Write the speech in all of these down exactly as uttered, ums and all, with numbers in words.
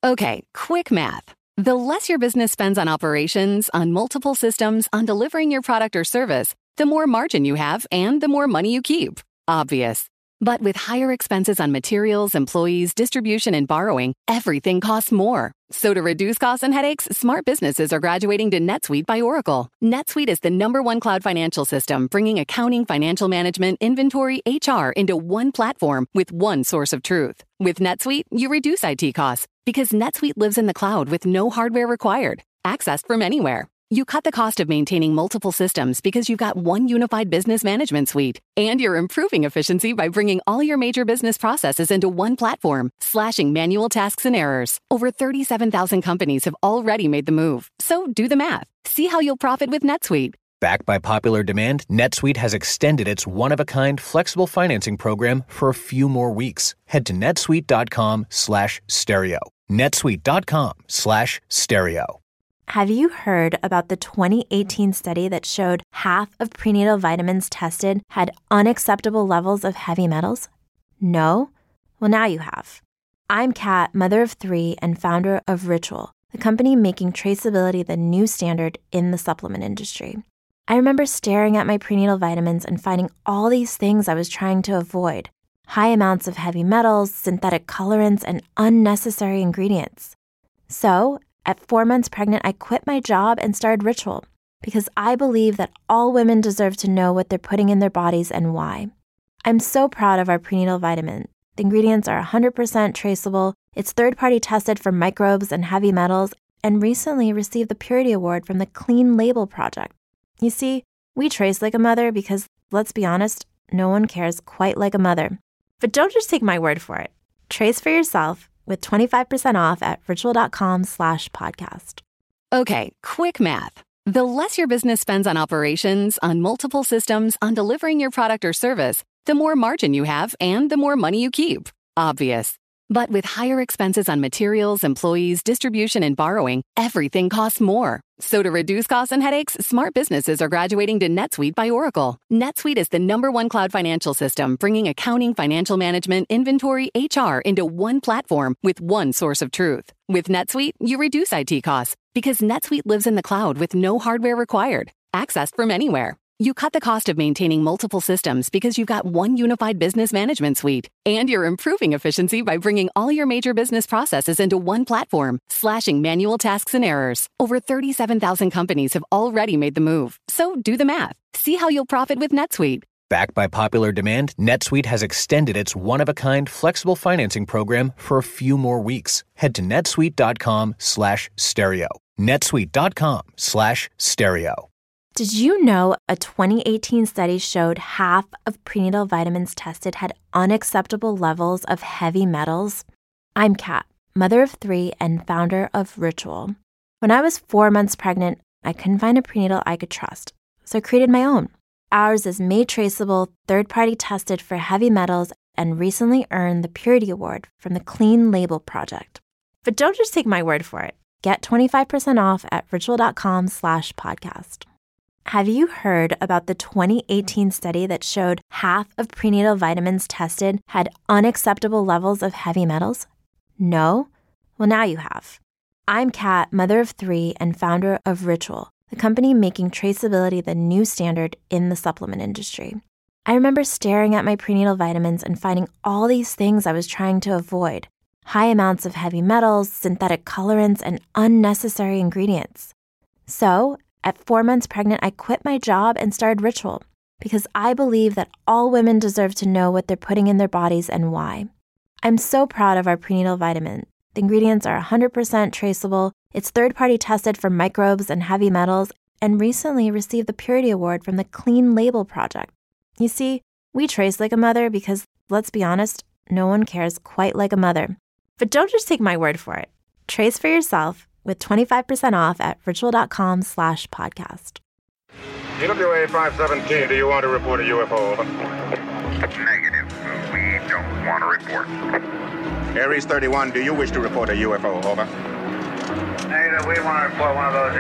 Okay, quick math. The less your business spends on operations, on multiple systems, on delivering your product or service, the more margin you have and the more money you keep. Obvious. But with higher expenses on materials, employees, distribution, and borrowing, everything costs more. So to reduce costs and headaches, smart businesses are graduating to NetSuite by Oracle. NetSuite is the number one cloud financial system, bringing accounting, financial management, inventory, H R into one platform with one source of truth. With NetSuite, you reduce I T costs because NetSuite lives in the cloud with no hardware required, accessed from anywhere. You cut the cost of maintaining multiple systems because you've got one unified business management suite. And you're improving efficiency by bringing all your major business processes into one platform, slashing manual tasks and errors. Over thirty-seven thousand companies have already made the move. So do the math. See how you'll profit with NetSuite. Backed by popular demand, NetSuite has extended its one-of-a-kind flexible financing program for a few more weeks. Head to netsuite.com slash stereo. netsuite.com slash stereo. Have you heard about the twenty eighteen study that showed half of prenatal vitamins tested had unacceptable levels of heavy metals? No? Well, now you have. I'm Kat, mother of three and founder of Ritual, the company making traceability the new standard in the supplement industry. I remember staring at my prenatal vitamins and finding all these things I was trying to avoid. High amounts of heavy metals, synthetic colorants, and unnecessary ingredients. So, at four months pregnant, I quit my job and started Ritual because I believe that all women deserve to know what they're putting in their bodies and why. I'm so proud of our prenatal vitamin. The ingredients are one hundred percent traceable, it's third-party tested for microbes and heavy metals, and recently received the Purity Award from the Clean Label Project. You see, we trace like a mother because, let's be honest, no one cares quite like a mother. But don't just take my word for it. Trace for yourself with twenty-five percent off at ritual.com slash podcast. Okay, quick math. The less your business spends on operations, on multiple systems, on delivering your product or service, the more margin you have and the more money you keep. Obvious. But with higher expenses on materials, employees, distribution, and borrowing, everything costs more. So to reduce costs and headaches, smart businesses are graduating to NetSuite by Oracle. NetSuite is the number one cloud financial system, bringing accounting, financial management, inventory, H R into one platform with one source of truth. With NetSuite, you reduce I T costs because NetSuite lives in the cloud with no hardware required, accessed from anywhere. You cut the cost of maintaining multiple systems because you've got one unified business management suite. And you're improving efficiency by bringing all your major business processes into one platform, slashing manual tasks and errors. Over thirty-seven thousand companies have already made the move. So do the math. See how you'll profit with NetSuite. Backed by popular demand, NetSuite has extended its one-of-a-kind flexible financing program for a few more weeks. Head to netsuite.com slash stereo. netsuite.com slash stereo. Did you know a twenty eighteen study showed half of prenatal vitamins tested had unacceptable levels of heavy metals? I'm Kat, mother of three and founder of Ritual. When I was four months pregnant, I couldn't find a prenatal I could trust, so I created my own. Ours is made traceable, third-party tested for heavy metals, and recently earned the Purity Award from the Clean Label Project. But don't just take my word for it. Get twenty-five percent off at ritual.com slash podcast. Have you heard about the twenty eighteen study that showed half of prenatal vitamins tested had unacceptable levels of heavy metals? No? Well, now you have. I'm Kat, mother of three and founder of Ritual, the company making traceability the new standard in the supplement industry. I remember staring at my prenatal vitamins and finding all these things I was trying to avoid. High amounts of heavy metals, synthetic colorants, and unnecessary ingredients. So, at four months pregnant, I quit my job and started Ritual because I believe that all women deserve to know what they're putting in their bodies and why. I'm so proud of our prenatal vitamin. The ingredients are one hundred percent traceable, it's third-party tested for microbes and heavy metals, and recently received the Purity Award from the Clean Label Project. You see, we trace like a mother because, let's be honest, no one cares quite like a mother. But don't just take my word for it. Trace for yourself with twenty-five percent off at ritual.com slash podcast. U W A five seventeen, do you want to report a U F O? Over. Negative. We don't want to report. Aries thirty-one, do you wish to report a U F O? Over. Negative. We want to report one of those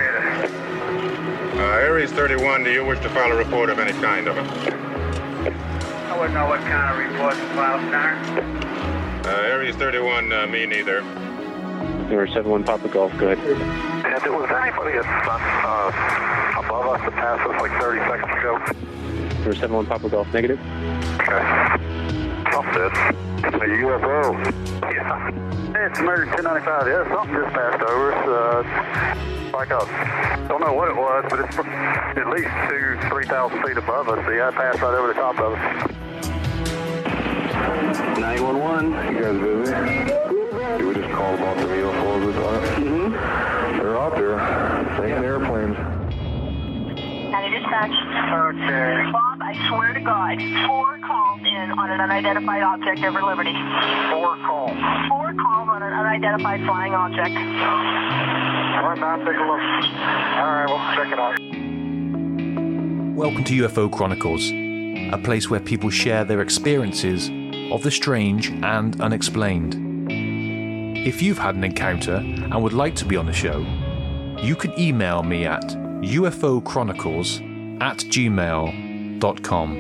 either. Uh, Aries thirty-one, do you wish to file a report of any kind? Over. I wouldn't know what kind of report to file, Star. Uh, Aries thirty-one, uh, me neither. Number seven one Papa Golf, go ahead. And there was anybody at, uh, above us that passed us like thirty seconds ago? Number seven one Papa Golf, negative. Okay. Something. A U F O. Yeah. Hey, it's American ten ninety-five. Yeah, something just passed over us. Uh, like a, don't know what it was, but it's at least two, three thousand feet above us. So yeah, it passed right over the top of us. nine one one. You guys busy? Did we just call about the U F Os we thought? Mm-hmm. They're out there. Taking airplanes. County Dispatch. Okay. Bob, I swear to God, four calls in on an unidentified object over Liberty. Four calls. Four calls on an unidentified flying object. All right, now take a look. All right, we'll check it out. Welcome to U F O Chronicles, a place where people share their experiences of the strange and unexplained. If you've had an encounter and would like to be on the show, you can email me at ufochronicles at gmail dot com.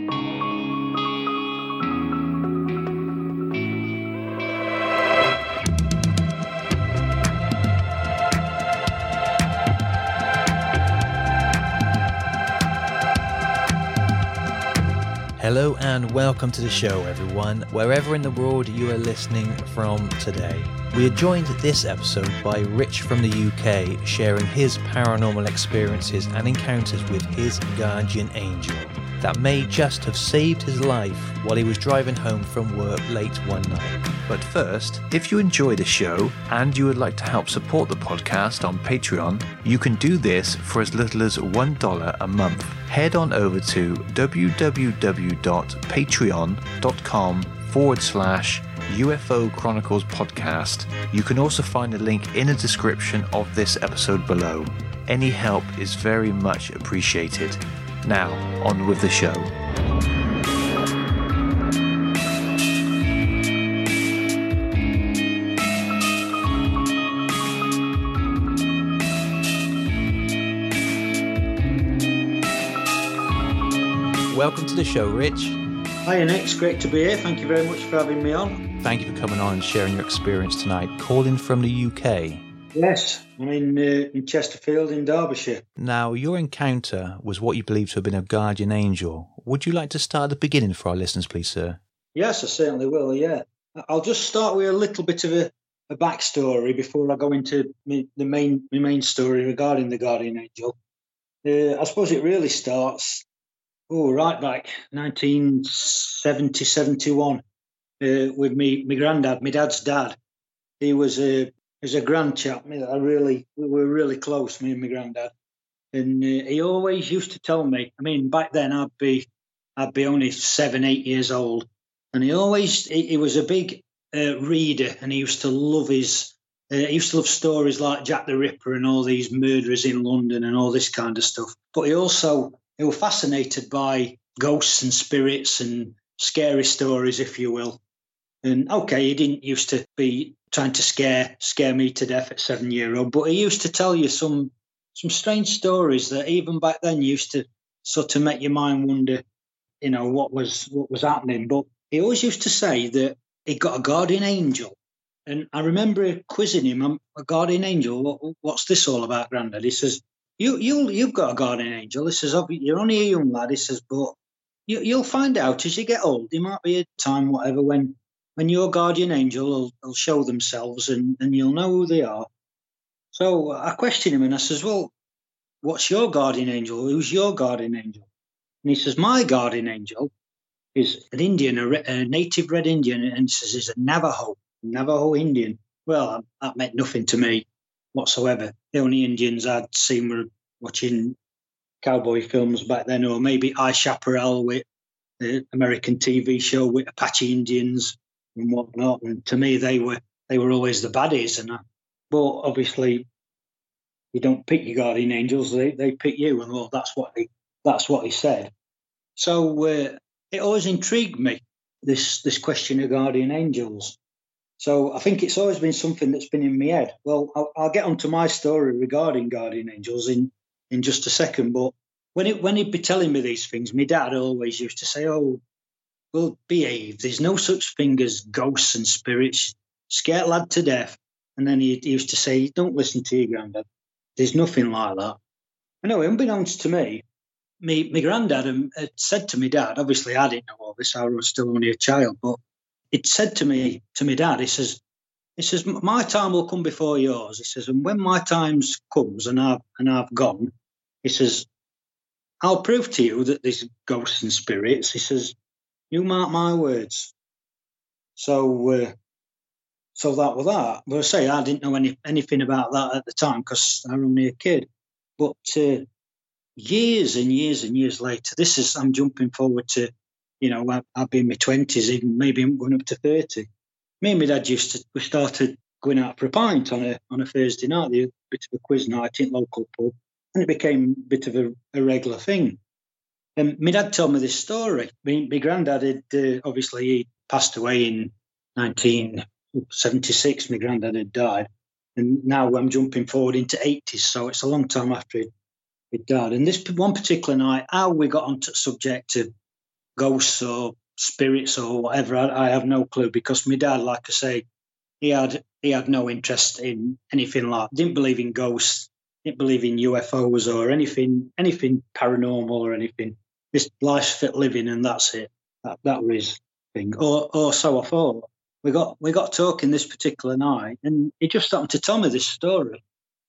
Hello and welcome to the show, everyone, wherever in the world you are listening from today. We are joined this episode by Rich from the U K, sharing his paranormal experiences and encounters with his guardian angel that may just have saved his life while he was driving home from work late one night. But first, if you enjoy the show and you would like to help support the podcast on Patreon, you can do this for as little as one dollar a month. Head on over to www.patreon.com forward slash UFO Chronicles podcast. You can also find a link in the description of this episode below. Any help is very much appreciated. Now, on with the show. Welcome to the show, Rich. Hi, Nick. It's great to be here. Thank you very much for having me on. Thank you for coming on and sharing your experience tonight. Calling from the U K. Yes, I'm in, uh, in Chesterfield in Derbyshire. Now, your encounter was what you believe to have been a guardian angel. Would you like to start at the beginning for our listeners, please, sir? Yes, I certainly will, yeah. I'll just start with a little bit of a, a backstory before I go into me, the main my main story regarding the guardian angel. Uh, I suppose it really starts, oh, right back, nineteen seventy, seventy-one, uh, with me, my granddad, my dad's dad. He was a... He's a grand chap. I really, we were really close, me and my granddad. And uh, he always used to tell me, I mean, back then I'd be, I'd be only seven, eight years old. And he always, he, he was a big uh, reader, and he used to love his, uh, he used to love stories like Jack the Ripper and all these murderers in London and all this kind of stuff. But he also, he was fascinated by ghosts and spirits and scary stories, if you will. And okay, he didn't used to be trying to scare scare me to death at seven year old, but he used to tell you some some strange stories that even back then used to sort of make your mind wonder, you know, what was what was happening. But he always used to say that he got a guardian angel, and I remember quizzing him, "I'm a guardian angel. What, what's this all about, Grandad?" He says, "You you you've got a guardian angel." He says, "You're only a young lad." He says, "But you, you'll find out as you get old. There might be a time, whatever, when." When your guardian angel will, will show themselves and, and you'll know who they are." So I questioned him and I says, "Well, what's your guardian angel? Who's your guardian angel?" And he says, "My guardian angel is an Indian, a, a native Red Indian," and he says he's a Navajo, Navajo Indian. Well, that meant nothing to me whatsoever. The only Indians I'd seen were watching cowboy films back then, or maybe I Chaparral with the American T V show with Apache Indians and whatnot, and to me they were they were always the baddies. And I, but obviously, you don't pick your guardian angels; they they pick you, and well, that's what he that's what he said. So uh, it always intrigued me, this this question of guardian angels. So I think it's always been something that's been in my head. Well, I'll, I'll get onto my story regarding guardian angels in in just a second. But when it when he'd be telling me these things, my dad always used to say, "Oh, well, behave. There's no such thing as ghosts and spirits. Scared lad to death." And then he, he used to say, don't listen to your granddad. There's nothing like that. Anyway, unbeknownst to me, me, my granddad had said to my dad, obviously I didn't know all this, I was still only a child, but it said to me, to my dad, he says, he says, my time will come before yours. He says, and when my time comes and I've, and I've gone, he says, I'll prove to you that there's ghosts and spirits. He says, you mark my words. So, uh, so that was that. But I say I didn't know any, anything about that at the time because I was only a kid. But uh, years and years and years later, this is, I'm jumping forward to, you know, I, I've been in my twenties, even maybe I'm going up to thirty. Me and my dad used to, we started going out for a pint on a on a Thursday night, a bit of a quiz night in local pub, and it became a bit of a, a regular thing. And my dad told me this story. My, my granddad had, uh, obviously, he passed away in nineteen seventy-six. My granddad had died. And now I'm jumping forward into eighties, so it's a long time after he'd, he'd died. And this one particular night, how we got onto the subject of ghosts or spirits or whatever, I, I have no clue, because my dad, like I say, he had he had no interest in anything like, didn't believe in ghosts, didn't believe in U F Os or anything anything paranormal or anything. This life's fit living and that's it. That that was his thing. Or or so I thought. We got we got talking this particular night, and he just happened to tell me this story.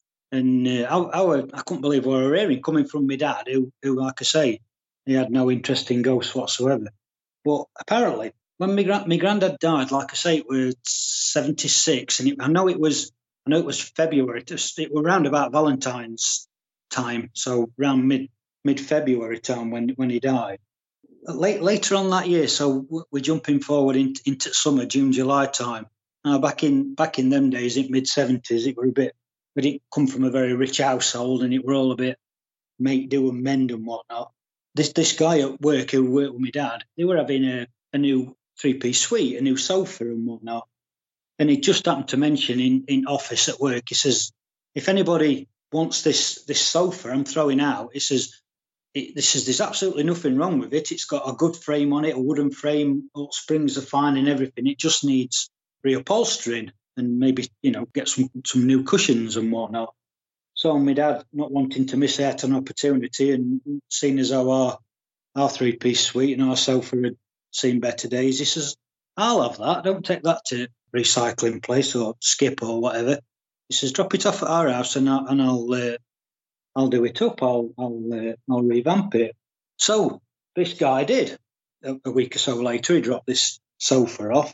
And uh, I, I, were, I couldn't believe what I was hearing coming from my dad, who, who, like I say, he had no interest in ghosts whatsoever. But apparently, when my, gra- my granddad died, like I say, it was seventy-six, and it, I know it was I know it was February. It was, it was around about Valentine's time, so around mid mid February time when when he died. Late, later on that year, so we're jumping forward into, into summer, June, July time. Now, back in back in them days, in mid seventies, it were a bit. We didn't come from a very rich household, and it were all a bit make do and mend and whatnot. This this guy at work who worked with my dad, they were having a, a new three piece suite, a new sofa and whatnot. And he just happened to mention in, in office at work, he says, if anybody wants this this sofa I'm throwing out, he says. It, this is there's absolutely nothing wrong with it. It's got a good frame on it, a wooden frame, all springs are fine and everything. It just needs reupholstering and maybe, you know, get some, some new cushions and whatnot. So my dad, not wanting to miss out on opportunity and seeing as how our, our three-piece suite and our sofa had seen better days, he says, I'll have that. Don't take that to recycling place or skip or whatever. He says, drop it off at our house and, I, and I'll... Uh, I'll do it up. I'll I'll uh, I'll revamp it. So this guy did. A, a week or so later, he dropped this sofa off,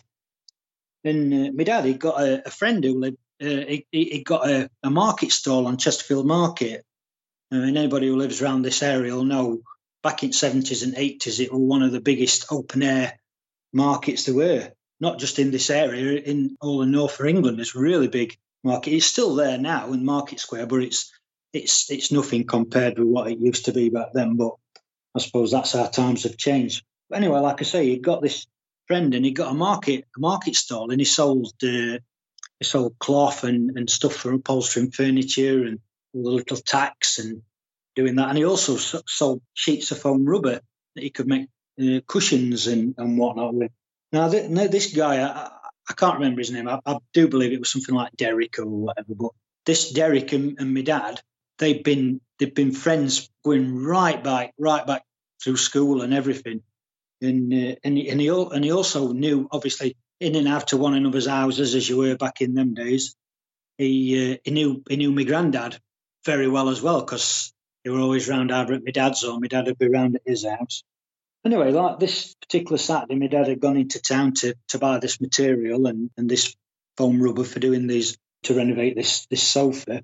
and uh, my dad he got a, a friend who lived. Uh, he he got a, a market stall on Chesterfield Market, uh, and anybody who lives around this area will know. Back in seventies and eighties, it was one of the biggest open air markets there were. Not just in this area, in all of North of England, it's a really big market. It's still there now in Market Square, but it's It's it's nothing compared with what it used to be back then, but I suppose that's how times have changed. But anyway, like I say, he got this friend and he got a market a market stall and he sold uh, he sold cloth and, and stuff for upholstering furniture and all the little tacks and doing that. And he also sold sheets of foam rubber that he could make uh, cushions and, and whatnot with. Now, th- now this guy, I, I can't remember his name. I, I do believe it was something like Derek or whatever. But this Derek and, and my dad. They've been they've been friends going right back right back through school and everything, and uh, and he, and he and he also knew obviously in and out of one another's houses as you were back in them days. He uh, he knew he knew my granddad very well as well because they were always round either at my dad's or my dad would be round at his house. Anyway, like this particular Saturday, my dad had gone into town to to buy this material and, and this foam rubber for doing these to renovate this this sofa.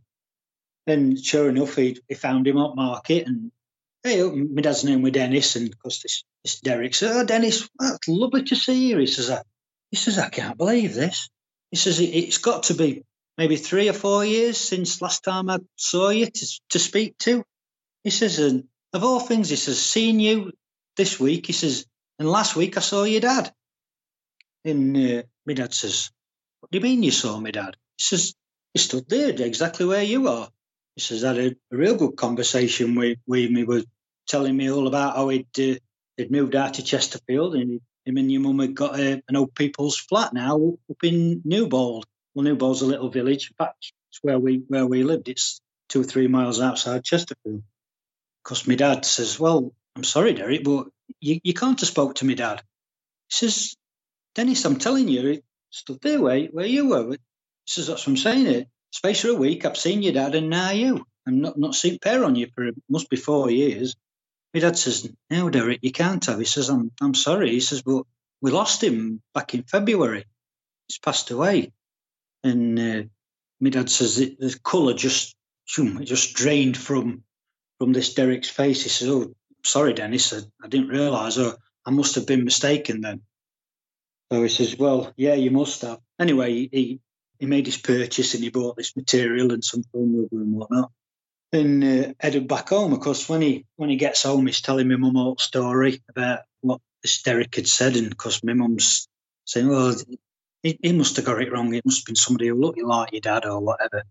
And sure enough, he, he found him at market. And hey, my dad's name was Dennis, and of course this, this Derek said, "Oh, Dennis, well, it's lovely to see you." He says, "I, he says I can't believe this." He says, it, "It's got to be maybe three or four years since last time I saw you to, to speak to." He says, "And of all things," he says, "seeing you this week," he says, "and last week I saw your dad." And uh, my dad says, "What do you mean you saw my dad?" He says, "He stood there exactly where you are." He says, I had a, a real good conversation with, with me, was telling me all about how he'd, uh, he'd moved out to Chesterfield and him and your mum had got a, an old people's flat now up in Newbold. well, Newbold's a little village. In fact, it's where we where we lived. It's two or three miles outside Chesterfield. Because my dad says, well, I'm sorry, Derek, but you, you can't have spoke to my dad. He says, Dennis, I'm telling you, he stood there where, where you were. He says, that's what I'm saying here. Space for a week, I've seen your dad and now you. I'm not, not seen pair on you for, it must be four years. My dad says, no, Derek, you can't have. He says, I'm I'm sorry. He says, but we lost him back in February. He's passed away. And uh, my dad says the, the colour just, it just drained from from this Derek's face. He says, oh, sorry, Dennis, I, I didn't realise. Oh, I must have been mistaken then. So he says, well, yeah, you must have. Anyway, he, he made his purchase and he bought this material and some foam rubber and whatnot. And uh, headed back home. Of course, when he when he gets home, he's telling my mum a whole story about what this Derek had said. And of course, my mum's saying, well, he, he must have got it wrong. It must have been somebody who looked like your dad or whatever.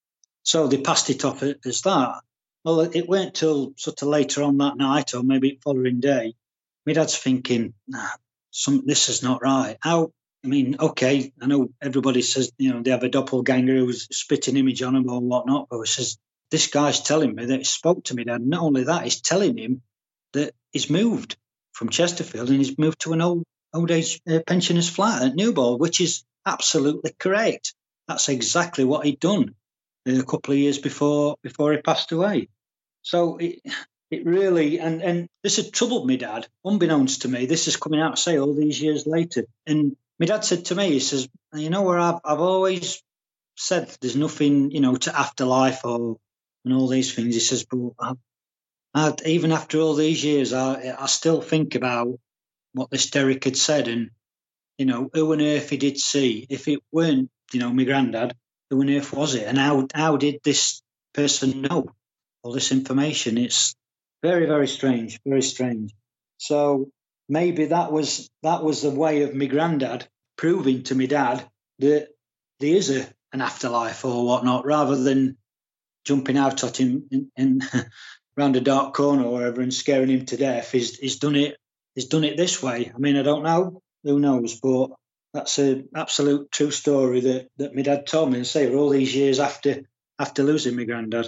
So they passed it off as that. Well, it weren't till sort of later on that night or maybe the following day, my dad's thinking, nah, some, this is not right. How, I mean, okay, I know everybody says, you know, they have a doppelganger who's spitting image on them or whatnot, but he says, this guy's telling me that he spoke to me dad. Not only that, he's telling him that he's moved from Chesterfield and he's moved to an old old age uh, pensioners flat at Newbold, which is absolutely correct. That's exactly what he'd done a couple of years before before he passed away. So it it really, and, and this had troubled me dad, unbeknownst to me. This is coming out, say, all these years later. And my dad said to me, he says, you know where I've, I've always said there's nothing, you know, to afterlife or and all these things. He says, but I, I, even after all these years, I, I still think about what this Derek had said and, you know, who on earth he did see. If it weren't, you know, my granddad, who on earth was it? And how how did this person know all this information? It's very, very strange, very strange. So maybe that was that was the way of my granddad proving to my dad that there is a, an afterlife or whatnot, rather than jumping out at him in, in round a dark corner or wherever and scaring him to death. He's, he's done it. He's done it this way. I mean, I don't know. Who knows? But that's an absolute true story that, that my dad told me, and say all these years after after losing my granddad.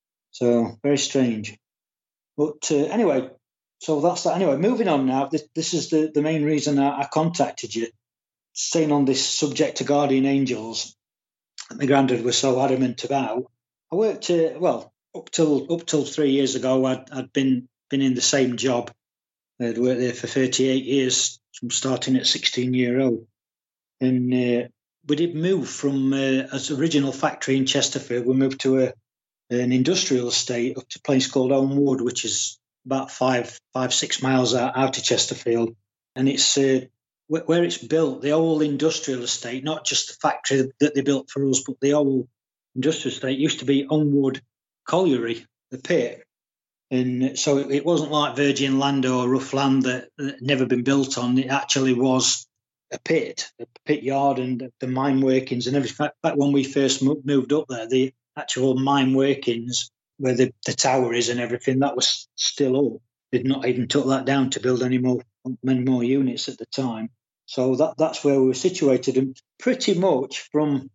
So very strange. But uh, anyway, so that's that. Anyway, moving on now. This, this is the, the main reason I, I contacted you, staying on this subject to guardian angels that my granddad was so adamant about. I worked, uh, well, up till up till three years ago, I'd, I'd been been in the same job. I'd worked there for thirty-eight years, from starting at sixteen year old. And uh, we did move from uh, as original factory in Chesterfield. We moved to a an industrial estate up to a place called Elmwood, which is about five, five, six miles out, out of Chesterfield. And it's uh, where it's built, the whole industrial estate, not just the factory that they built for us, but the whole industrial estate used to be Elmwood Colliery, the pit. And so it, it wasn't like virgin land or rough land that, that had never been built on. It actually was a pit, a pit yard and the mine workings and everything. Back when we first moved up there, the actual mine workings where the, the tower is and everything, that was still up. They'd not even took that down to build any more, many more units at the time. So that that's where we were situated. And pretty much from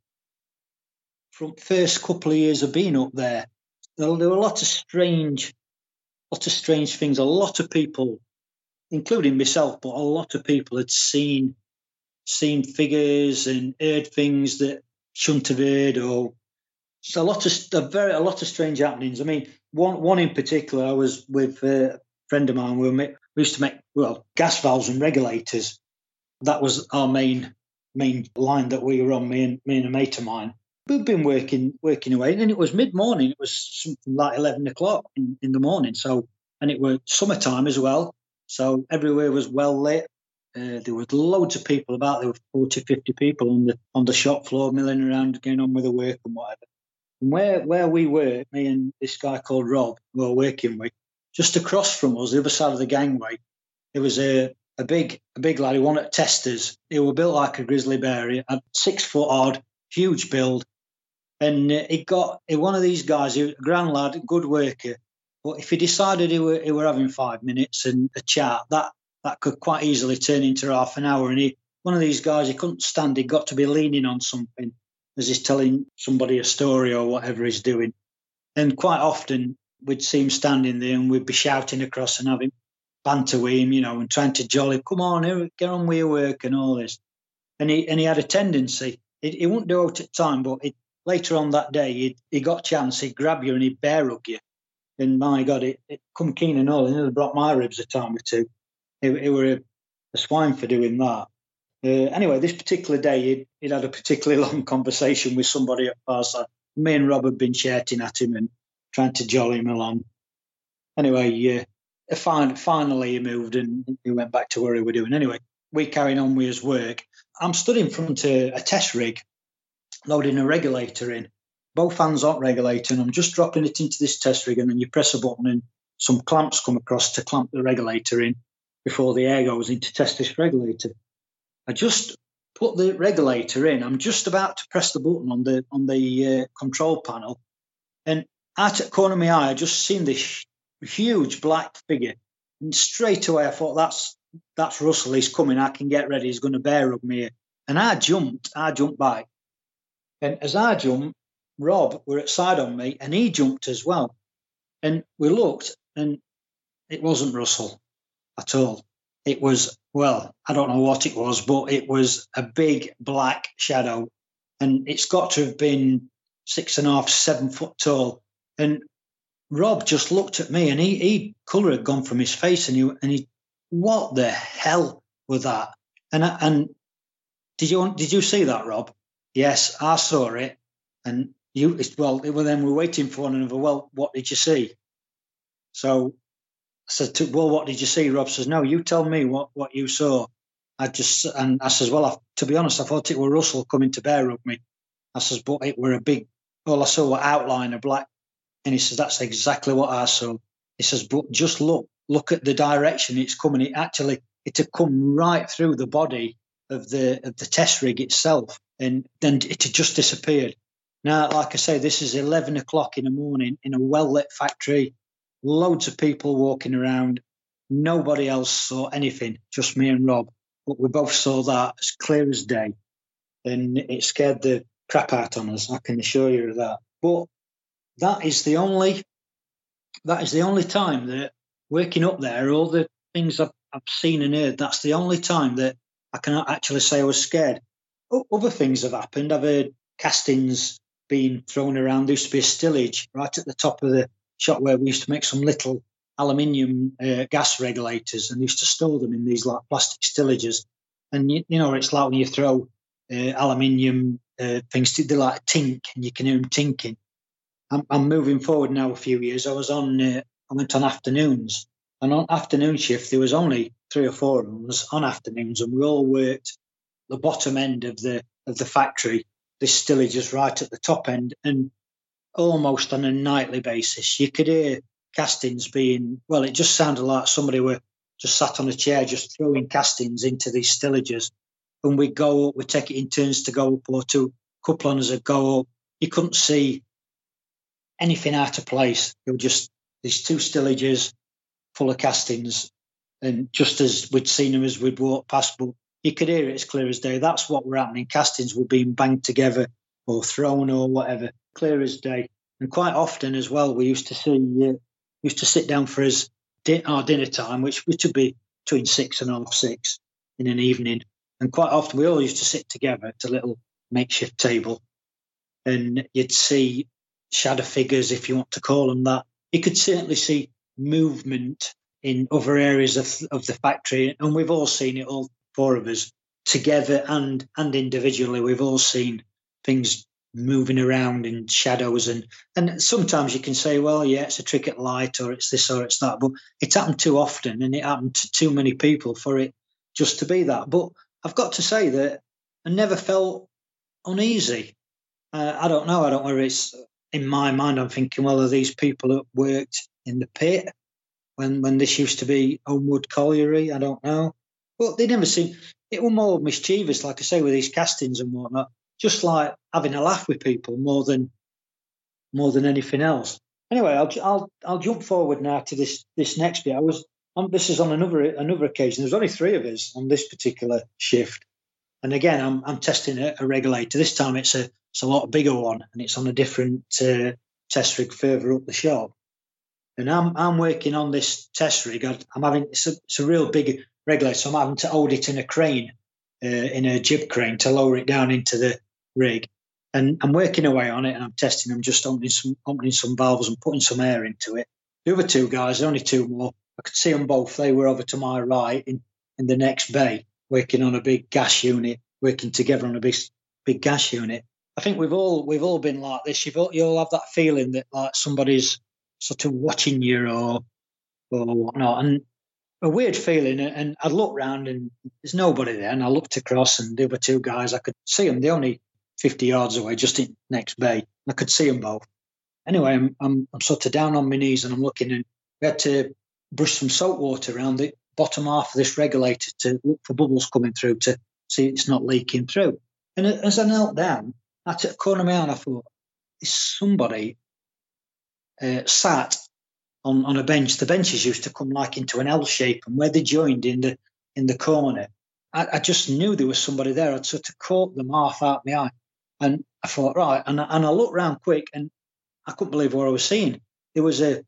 from first couple of years of being up there, there, there were a lot of strange, lot of strange things. A lot of people, including myself, but a lot of people had seen seen figures and heard things that shouldn't have heard, or just a lot of a very a lot of strange happenings. I mean, one one in particular, I was with a friend of mine. We, were make, we used to make well gas valves and regulators. That was our main main line that we were on. Me and me and a mate of mine. We've been working working away, and it was mid morning. It was something like eleven o'clock in, in the morning. So, and it was summertime as well. So everywhere was well lit. Uh, there was loads of people about. There were forty, fifty people on the on the shop floor milling around, going on with the work and whatever. And where where we were, me and this guy called Rob, we were working with, just across from us, the other side of the gangway, there was a a big a big lad who won at Testers. He was built like a grizzly bear. He had six foot odd, huge build, and uh, he got he, one of these guys. He was a grand lad, good worker. But if he decided he were he were having five minutes and a chat, that that could quite easily turn into half an hour. And he, one of these guys, he couldn't stand. He got to be leaning on something. as he's telling somebody a story or whatever he's doing. And quite often we'd see him standing there and we'd be shouting across and having banter with him, you know, and trying to jolly, come on, here, get on with your work and all this. And he and he had a tendency, he, he wouldn't do it at the time, but it, later on that day, he'd, he got a chance, he'd grab you and he'd bear hug you. And my God, it, it come keen and all, and it broke my ribs a time or two. It, it were a, a swine for doing that. Uh, anyway, this particular day, he'd, he'd had a particularly long conversation with somebody at Farside. Me and Rob had been shouting at him and trying to jolly him along. Anyway, uh, fin- finally he moved and he went back to where he were doing. Anyway, we carrying on with his work. I'm stood in front of a test rig, loading a regulator in. Both hands on regulator, and I'm just dropping it into this test rig, and then you press a button and some clamps come across to clamp the regulator in before the air goes in to test this regulator. I just put the regulator in. I'm just about to press the button on the on the uh, control panel, and out at the corner of my eye, I just seen this huge black figure, and straight away I thought, that's that's Russell. He's coming. I can get ready. He's going to bear hug me. And I jumped. I jumped back, and as I jumped, Rob were at side on me, and he jumped as well. And we looked, and it wasn't Russell at all. It was, well, I don't know what it was, but it was a big black shadow. And it's got to have been six and a half, seven foot tall. And Rob just looked at me, and he, he colour had gone from his face, and he, and he, what the hell was that? And and did you did you see that, Rob? Yes, I saw it. And you, well, then we're waiting for one another. Well, what did you see? So I said, to, well, what did you see? Rob says, no, you tell me what, what you saw. I just, and I says, well, I, to be honest, I thought it were Russell coming to bear hug me. I says, but it were a big, all I saw were outline of black. And he says, that's exactly what I saw. He says, but just look, look at the direction it's coming. It actually, it had come right through the body of the of the test rig itself, and then it had just disappeared. Now, like I say, this is eleven o'clock in the morning in a well-lit factory, loads of people walking around. Nobody else saw anything, just me and Rob. But we both saw that as clear as day, and it scared the crap out on us, I can assure you of that. But that is the only, that is the only time that waking up there, all the things I've, I've seen and heard, that's the only time that I can actually say I was scared. Other things have happened. I've heard castings being thrown around. There used to be a stillage right at the top of the shop where we used to make some little aluminium uh, gas regulators, and used to store them in these like plastic stillages. And you, you know, it's like when you throw uh, aluminium uh, things, they like tink, and you can hear them tinking. I'm, I'm moving forward now a few years. I was on, uh, I went on afternoons, and on afternoon shift there was only three or four of us on afternoons, and we all worked the bottom end of the of the factory. This stillage is right at the top end, and almost on a nightly basis, you could hear castings being, well, it just sounded like somebody were just sat on a chair just throwing castings into these stillages. And we'd go up, we'd take it in turns to go up, or two, a couple of us would go up. You couldn't see anything out of place. It was just these two stillages full of castings. And just as we'd seen them as we'd walked past, but you could hear it as clear as day. That's what were happening. Castings were being banged together or thrown or whatever, clear as day. And quite often as well, we used to see, uh, used to sit down for his di- our dinner time, which, which would be between six and half six in an evening. And quite often we all used to sit together at a little makeshift table, and you'd see shadow figures, if you want to call them that. You could certainly see movement in other areas of, of the factory, and we've all seen it, all four of us, together and and individually. We've all seen things moving around in shadows, and and sometimes you can say, well, yeah, it's a trick at light, or it's this or it's that, but it happened too often, and it happened to too many people for it just to be that. But I've got to say that I never felt uneasy. Uh, I don't know. I don't know whether it's in my mind. I'm thinking, well, are these people that worked in the pit when when this used to be Homewood Colliery? I don't know. But they never seemed. It was more mischievous, like I say, with these castings and whatnot. Just like having a laugh with people more than more than anything else. Anyway, I'll I'll I'll jump forward now to this this next bit. I was um, this is on another another occasion. There's only three of us on this particular shift, and again, I'm I'm testing a, a regulator. This time it's a it's a lot bigger one, and it's on a different uh, test rig further up the shop. And I'm I'm working on this test rig. I'm having it's a, it's a real big regulator, so I'm having to hold it in a crane, uh, in a jib crane, to lower it down into the rig. And I'm working away on it, and I'm testing. I'm just opening some opening some valves and putting some air into it. The other two guys, there are only two more. I could see them both. They were over to my right in, in the next bay, working on a big gas unit, working together on a big big gas unit. I think we've all we've all been like this. You've all, you all have that feeling that like somebody's sort of watching you or or whatnot, and a weird feeling. And I looked round and there's nobody there. And I looked across, and the other two guys, I could see them. They're only fifty yards away, just in next bay. I could see them both. Anyway, I'm, I'm I'm sort of down on my knees, and I'm looking, and we had to brush some salt water around the bottom half of this regulator to look for bubbles coming through to see it's not leaking through. And as I knelt down, I took a corner of my eye and I thought, is somebody uh, sat on, on a bench? The benches used to come like into an L shape, and where they joined in the in the corner, I, I just knew there was somebody there. I'd sort of caught them half out my eye. And I thought, right, and I, and I looked round quick, and I couldn't believe what I was seeing. There was a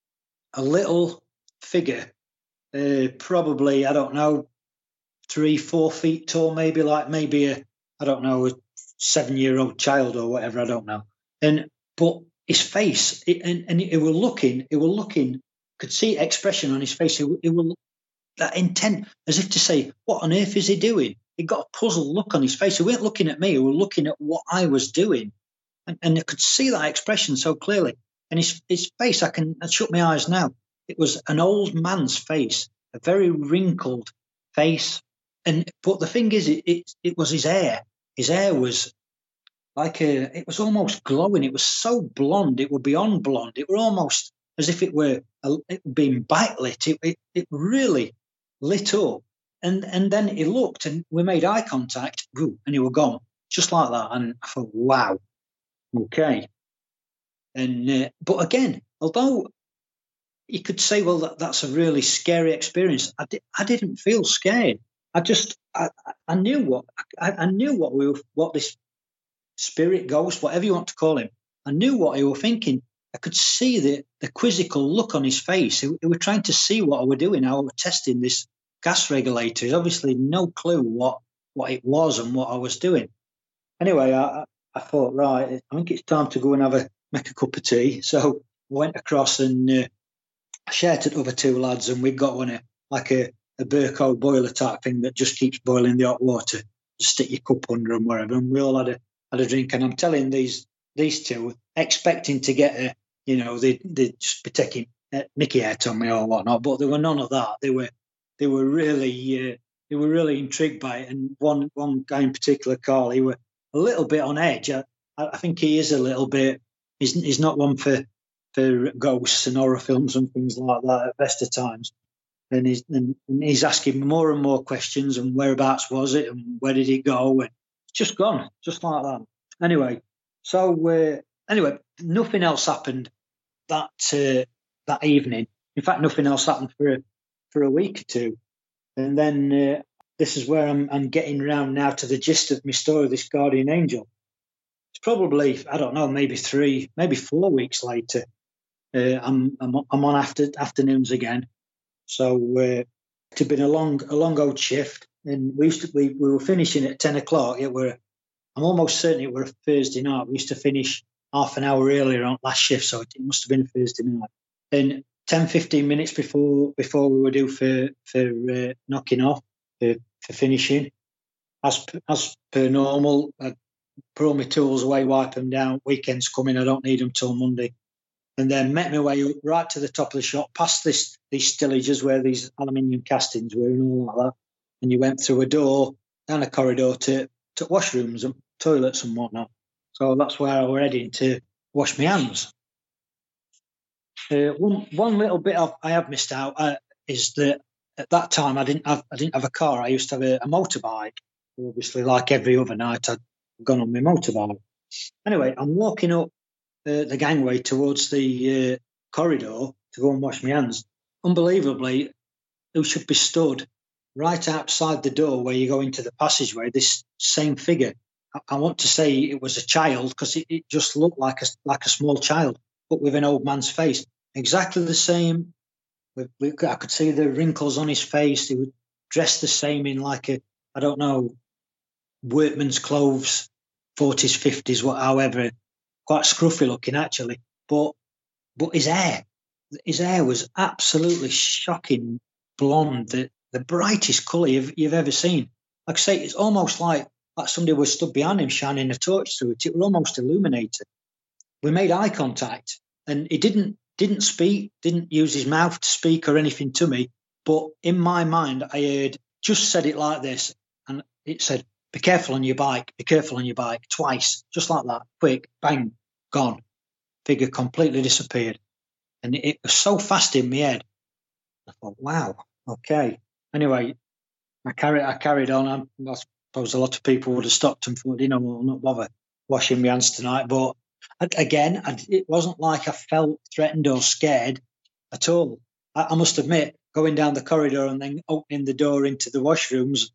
a little figure, uh, probably, I don't know, three, four feet tall, maybe like maybe a, I don't know, a seven-year-old child or whatever, I don't know. And but his face, it, and and it was looking, it was looking, could see expression on his face. It, it was that intent, as if to say, what on earth is he doing? He got a puzzled look on his face. He weren't looking at me. He was looking at what I was doing. And, and I could see that expression so clearly. And his his face, I can I shut my eyes now. It was an old man's face, a very wrinkled face. And but the thing is, it it, it was his hair. His hair was like a, it was almost glowing. It was so blonde. It was beyond blonde. It was almost as if it were a, it had been backlit. It, it it really lit up. And and then he looked, and we made eye contact, and he was gone, just like that. And I thought, wow, okay. And uh, but again, although you could say, well, that, that's a really scary experience, I, di- I didn't feel scared. I just I, I knew what I, I knew what we were, what this spirit, ghost, whatever you want to call him. I knew what he was thinking. I could see the the quizzical look on his face. He, he was trying to see what I was doing. I was testing this gas regulator. He's obviously no clue what, what it was and what I was doing. Anyway, I, I thought, right, I think it's time to go and have a make a cup of tea. So I went across and uh, shared it with other two lads, and we got one a, like a, a Burco boiler type thing that just keeps boiling the hot water. Just stick your cup under and wherever. And we all had a had a drink. And I'm telling these these two, expecting to get a, you know, they they just be taking uh, Mickey out on me or whatnot, but there were none of that. They were. They were really, uh, they were really intrigued by it. And one, one guy in particular, Carl, he was a little bit on edge. I, I think he is a little bit. He's, he's not one for, for ghosts and horror films and things like that at best of times. And he's, and he's asking more and more questions. And whereabouts was it? And where did it go? And it's just gone, just like that. Anyway, so uh, anyway, nothing else happened that uh, that evening. In fact, nothing else happened for a. for a week or two. And then uh, this is where I'm, I'm getting around now to the gist of my story, this guardian angel. It's probably, I don't know, maybe three, maybe four weeks later. Uh, I'm, I'm I'm on after afternoons again. So uh, it had been a long a long old shift, and we used to we, we were finishing at ten o'clock. It were I'm almost certain it were a Thursday night. We used to finish half an hour earlier on last shift, so it must have been a Thursday night. And ten, fifteen minutes before before we were due for for uh, knocking off, for, for finishing. As as per normal, I put all my tools away, wipe them down. Weekend's coming, I don't need them till Monday. And then met my way up right to the top of the shop, past this these stillages where these aluminium castings were and all like that. And you went through a door, down a corridor to, to washrooms and toilets and whatnot. So that's where I was heading to wash my hands. Uh, one one little bit of, I have missed out uh, is that at that time I didn't have I didn't have a car. I used to have a, a motorbike. Obviously, like every other night, I'd gone on my motorbike. Anyway, I'm walking up uh, the gangway towards the uh, corridor to go and wash my hands. Unbelievably, who should be stood right outside the door where you go into the passageway? This same figure, I, I want to say it was a child because it, it just looked like a like a small child, but with an old man's face. Exactly the same. We, we, I could see the wrinkles on his face. He was dressed the same in like a, I don't know, workman's clothes, forties, fifties, what, however, quite scruffy looking actually. But but his hair, his hair was absolutely shocking blonde, the, the brightest colour you've, you've ever seen. Like I say, it's almost like, like somebody was stood behind him shining a torch through it. It was almost illuminated. We made eye contact and he didn't didn't speak, didn't use his mouth to speak or anything to me. But in my mind, I heard, just said it like this. And it said, be careful on your bike, be careful on your bike, twice, just like that, quick, bang, gone. Figure completely disappeared. And it was so fast in my head. I thought, wow, okay. Anyway, I carried, I carried on. I, I suppose a lot of people would have stopped and thought, you know, I'll not bother washing my hands tonight. But again, I, it wasn't like I felt threatened or scared at all. I, I must admit, going down the corridor and then opening the door into the washrooms,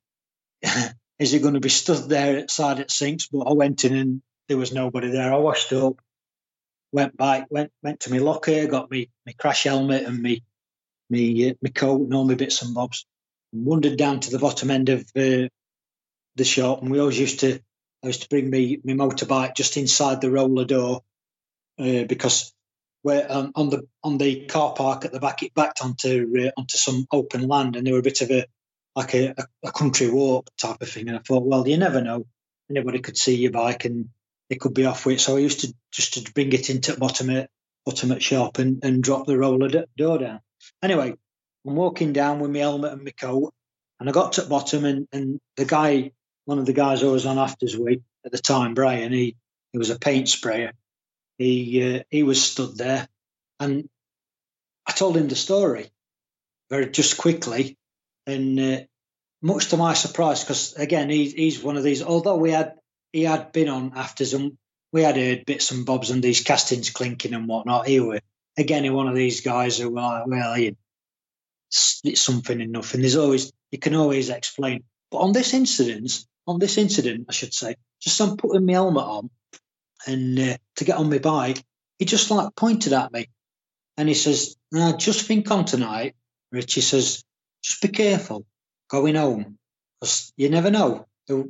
is he going to be stood there outside at sinks? But I went in and there was nobody there. I washed up, went back, went went to my locker, got me my crash helmet and me me uh, my coat and all my bits and bobs, and wandered down to the bottom end of uh, the shop. And we always used to, I used to bring me my motorbike just inside the roller door uh, because we're um, on the on the car park at the back. It backed onto uh, onto some open land, and they were a bit of a like a, a country walk type of thing. And I thought, well, you never know. Anybody could see your bike and they could be off with it. So I used to just to bring it into the bottom of bottom of shop and, and drop the roller d- door down. Anyway, I'm walking down with my helmet and my coat, and I got to the bottom, and, and the guy, one of the guys I was on afters with at the time, Brian, he, he was a paint sprayer. He uh, he was stood there, and I told him the story very just quickly, and uh, much to my surprise, because again, he, he's one of these. Although we had he had been on afters, and we had heard bits and bobs and these castings clinking and whatnot. He were again one of these guys who were like, well, you, it's, it's something and nothing. There's always you can always explain. But on this incident, on this incident, I should say, just I'm putting my helmet on and uh, to get on my bike, he just like pointed at me, and he says, "Now just think on tonight, Rich." He says, "Just be careful going home, because you never know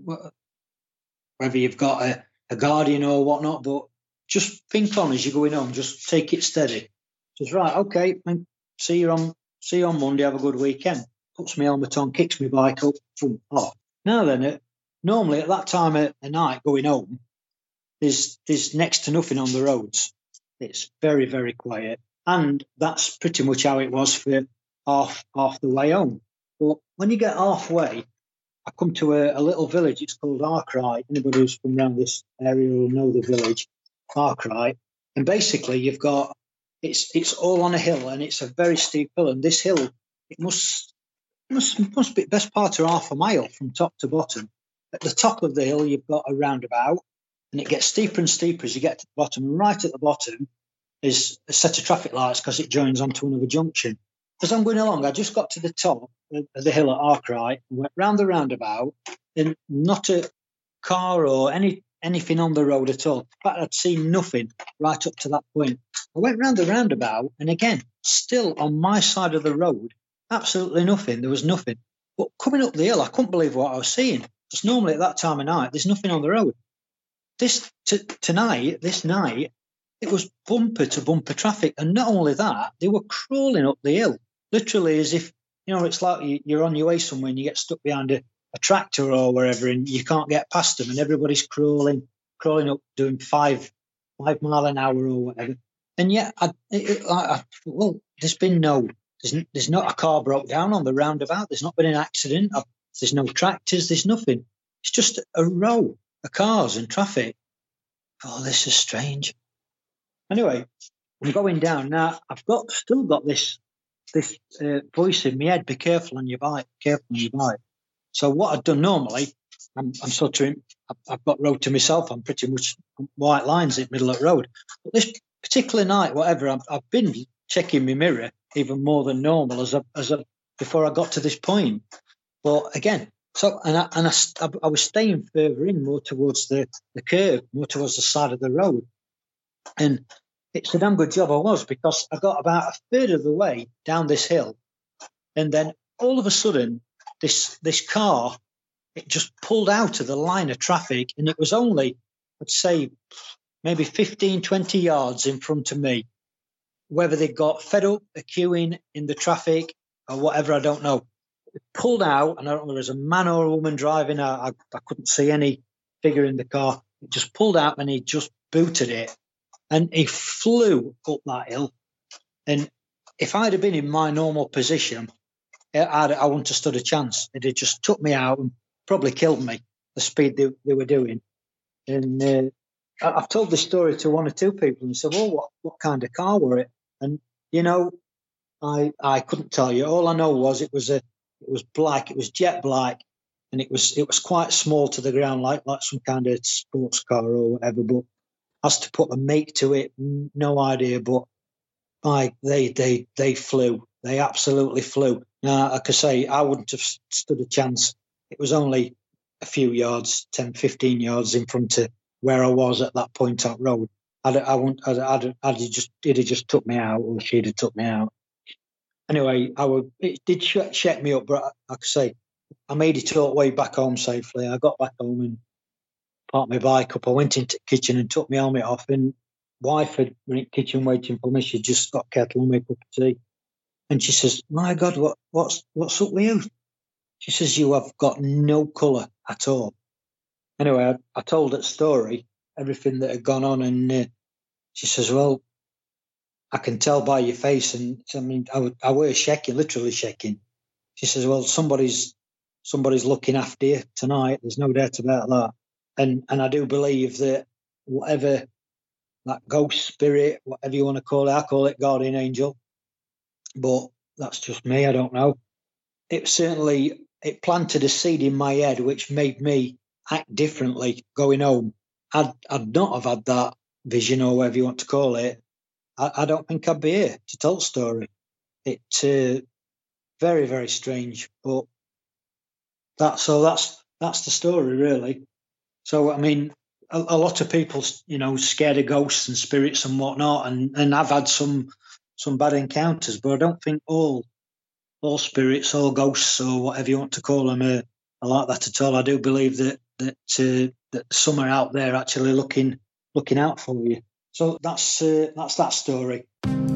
whether you've got a, a guardian or whatnot, but just think on as you're going home, just take it steady." Says, "Right, okay, see you on see you on Monday, have a good weekend." Puts my helmet on, kicks my bike up, boom, off. Now then, uh, normally at that time of the night going home, there's there's next to nothing on the roads. It's very, very quiet. And that's pretty much how it was for half half the way home. But when you get halfway, I come to a, a little village. It's called Arkwright. Anybody who's from around this area will know the village, Arkwright. And basically, you've got it's it's all on a hill, and it's a very steep hill. And this hill, it must must must be best part of half a mile from top to bottom. At the top of the hill, you've got a roundabout, and it gets steeper and steeper as you get to the bottom. And right at the bottom is a set of traffic lights because it joins onto another junction. As I'm going along, I just got to the top of the hill at Arkwright and went round the roundabout, and not a car or any anything on the road at all. In fact, I'd seen nothing right up to that point. I went round the roundabout, and again, still on my side of the road, absolutely nothing. There was nothing. But coming up the hill, I couldn't believe what I was seeing. Because normally at that time of night, there's nothing on the road. This t- tonight, this night, it was bumper to bumper traffic. And not only that, they were crawling up the hill, literally as if, you know, it's like you're on your way somewhere and you get stuck behind a, a tractor or wherever and you can't get past them, and everybody's crawling, crawling up, doing five, five mile an hour or whatever. And yet, I, it, I, I, well, there's been no, there's, there's not a car broke down on the roundabout. There's not been an accident. I've, there's no tractors. There's nothing. It's just a row of cars and traffic. Oh, this is strange. Anyway, I'm going down now. I've got still got this this uh, voice in my head: "Be careful on your bike. Be careful on your bike." So what I've done normally, I'm, I'm sort of I've, I've got road to myself. I'm pretty much white lines in the middle of the road. But this particular night, whatever, I've, I've been checking my mirror even more than normal as I, as I, before I got to this point. But again, So, and I, and I, I was staying further in, more towards the, the curve, more towards the side of the road. And it's a damn good job I was, because I got about a third of the way down this hill. And then all of a sudden, this this car, it just pulled out of the line of traffic. And it was only, I'd say, maybe fifteen, twenty yards in front of me. Whether they got fed up, a queuing in the traffic or whatever, I don't know. It pulled out, and I don't know if there was a man or a woman driving. I, I, I couldn't see any figure in the car. It just pulled out, and he just booted it. And he flew up that hill. And if I'd have been in my normal position, I'd, I wouldn't have stood a chance. It had just took me out and probably killed me, the speed they, they were doing. And uh, I've told this story to one or two people, and they said, well, what, what kind of car were it? And, you know, I I couldn't tell you. All I know was it was a it was black, it was jet black, and it was it was quite small to the ground, like like some kind of sports car or whatever. But as to put a make to it, no idea. But I they they they flew. They absolutely flew. Now, like I say, I wouldn't have stood a chance. It was only a few yards, ten, fifteen yards in front of where I was at that point on road. I'd, I wouldn't, I'd, I'd, I'd just, it'd have just took me out, or she'd have took me out. Anyway, I would, it did shake me up, but like I say, I made it all the way back home safely. I got back home and parked my bike up. I went into the kitchen and took my helmet off, and wife had been in the kitchen waiting for me. She just got a kettle and made a cup of tea. And she says, my God, what, what's, what's up with you? She says, you have got no colour at all. Anyway, I, I told that story, everything that had gone on, and uh, she says, well, I can tell by your face. And I mean, I, I were shaking, literally shaking. She says, well, somebody's somebody's looking after you tonight. There's no doubt about that. And and I do believe that whatever, that ghost spirit, whatever you want to call it, I call it guardian angel, but that's just me, I don't know. It certainly, it planted a seed in my head, which made me act differently going home. I'd, I'd not have had that vision, or whatever you want to call it. I, I don't think I'd be here to tell the story. It's uh, very, very strange, but that, so that's that's the story, really. So, I mean, a, a lot of people, you know, scared of ghosts and spirits and whatnot, and, and I've had some some bad encounters, but I don't think all all spirits, all ghosts, or whatever you want to call them, are, are like that at all. I do believe that that uh, that some are out there actually looking looking out for you. So that's uh, that's that story.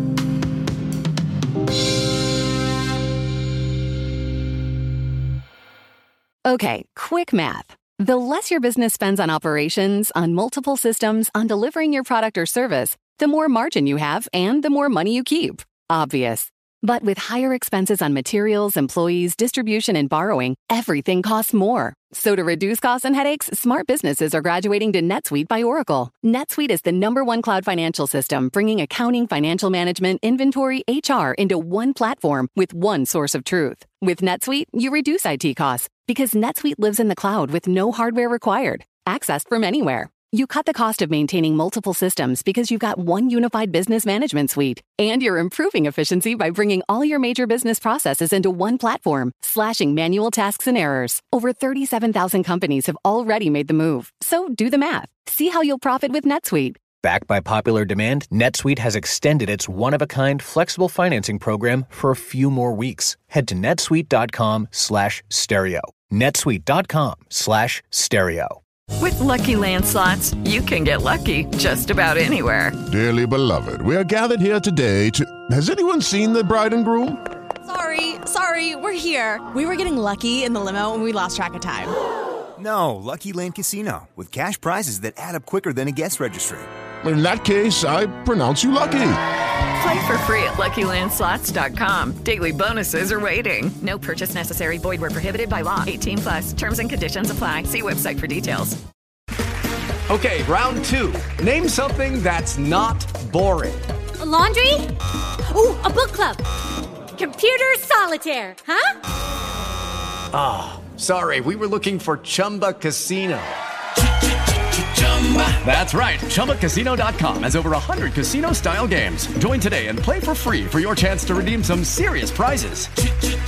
Okay, quick math. The less your business spends on operations, on multiple systems, on delivering your product or service, the more margin you have and the more money you keep. Obvious. But with higher expenses on materials, employees, distribution, and borrowing, everything costs more. So to reduce costs and headaches, smart businesses are graduating to NetSuite by Oracle. NetSuite is the number one cloud financial system, bringing accounting, financial management, inventory, H R into one platform with one source of truth. With NetSuite, you reduce I T costs because NetSuite lives in the cloud with no hardware required, accessed from anywhere. You cut the cost of maintaining multiple systems because you've got one unified business management suite. And you're improving efficiency by bringing all your major business processes into one platform, slashing manual tasks and errors. Over thirty-seven thousand companies have already made the move. So do the math. See how you'll profit with NetSuite. Backed by popular demand, NetSuite has extended its one-of-a-kind flexible financing program for a few more weeks. Head to netsuite.com slash stereo. netsuite.com slash stereo. With Lucky Land Slots, you can get lucky just about anywhere. Dearly beloved, we are gathered here today to... Has anyone seen the bride and groom? Sorry, sorry, we're here. We were getting lucky in the limo and we lost track of time. No, Lucky Land Casino, with cash prizes that add up quicker than a guest registry. In that case, I pronounce you lucky. Play for free at lucky land slots dot com. Daily bonuses are waiting. No purchase necessary. Void where prohibited by law. eighteen plus. Terms and conditions apply. See website for details. Okay, round two. Name something that's not boring. A laundry? Ooh, a book club. Computer solitaire, huh? Ah, oh, sorry. We were looking for Chumba Casino. That's right. Chumba Casino dot com has over one hundred casino-style games. Join today and play for free for your chance to redeem some serious prizes.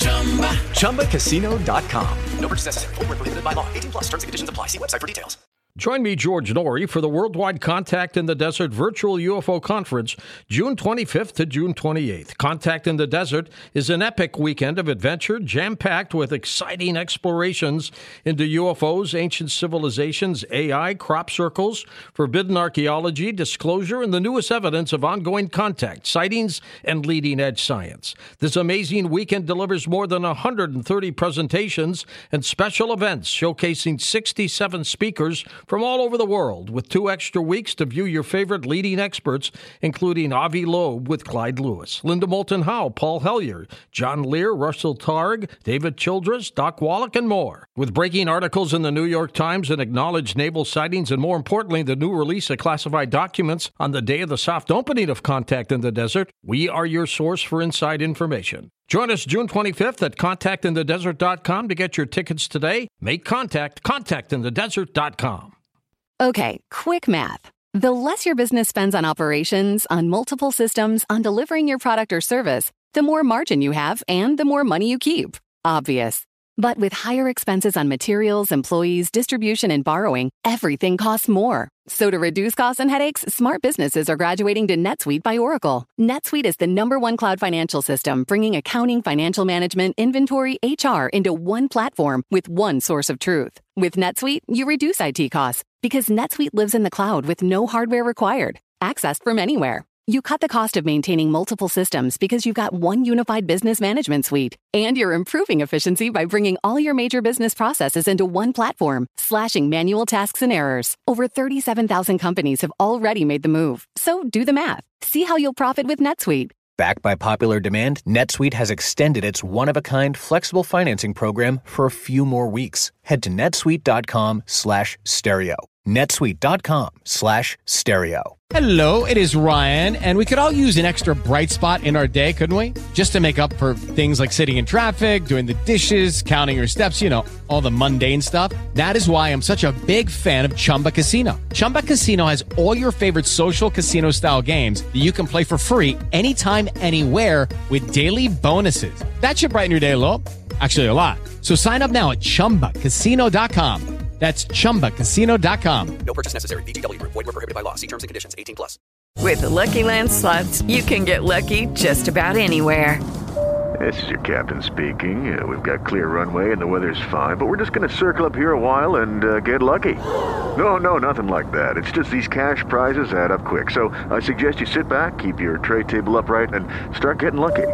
Chumba. Chumba Casino dot com. No purchase necessary. Void where prohibited by law. eighteen plus terms and conditions apply. See website for details. Join me, George Norrie, for the Worldwide Contact in the Desert Virtual U F O Conference, June twenty-fifth to June twenty-eighth. Contact in the Desert is an epic weekend of adventure, jam-packed with exciting explorations into U F Os, ancient civilizations, A I, crop circles, forbidden archaeology, disclosure, and the newest evidence of ongoing contact, sightings, and leading-edge science. This amazing weekend delivers more than one hundred thirty presentations and special events showcasing sixty-seven speakers from all over the world, with two extra weeks to view your favorite leading experts, including Avi Loeb with Clyde Lewis, Linda Moulton Howe, Paul Hellyer, John Lear, Russell Targ, David Childress, Doc Wallach, and more. With breaking articles in the New York Times and acknowledged naval sightings, and more importantly, the new release of classified documents on the day of the soft opening of Contact in the Desert, we are your source for inside information. Join us June twenty-fifth at contact in the desert dot com to get your tickets today. Make contact, contact in the desert dot com. Okay, quick math. The less your business spends on operations, on multiple systems, on delivering your product or service, the more margin you have and the more money you keep. Obvious. But with higher expenses on materials, employees, distribution, and borrowing, everything costs more. So to reduce costs and headaches, smart businesses are graduating to NetSuite by Oracle. NetSuite is the number one cloud financial system, bringing accounting, financial management, inventory, H R into one platform with one source of truth. With NetSuite, you reduce I T costs because NetSuite lives in the cloud with no hardware required, accessed from anywhere. You cut the cost of maintaining multiple systems because you've got one unified business management suite. And you're improving efficiency by bringing all your major business processes into one platform, slashing manual tasks and errors. Over thirty-seven thousand companies have already made the move. So do the math. See how you'll profit with NetSuite. Backed by popular demand, NetSuite has extended its one-of-a-kind flexible financing program for a few more weeks. Head to netsuite dot com slash stereo. netsuite dot com slash stereo. Hello, it is Ryan, and we could all use an extra bright spot in our day, couldn't we? Just to make up for things like sitting in traffic, doing the dishes, counting your steps, you know, all the mundane stuff. That is why I'm such a big fan of Chumba Casino. Chumba Casino has all your favorite social casino-style games that you can play for free anytime, anywhere with daily bonuses. That should brighten your day a little. Actually, a lot. So sign up now at chumba casino dot com. That's chumba casino dot com. No purchase necessary. V G W Group. Void where prohibited by law. See terms and conditions. eighteen plus. With the Lucky Land Slots, you can get lucky just about anywhere. This is your captain speaking. Uh, we've got clear runway and the weather's fine, but we're just going to circle up here a while and uh, get lucky. No, no, nothing like that. It's just these cash prizes add up quick. So I suggest you sit back, keep your tray table upright, and start getting lucky.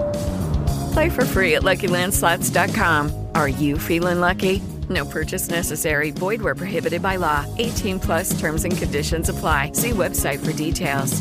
Play for free at lucky land slots dot com. Are you feeling lucky? No purchase necessary. Void where prohibited by law. eighteen plus terms and conditions apply. See website for details.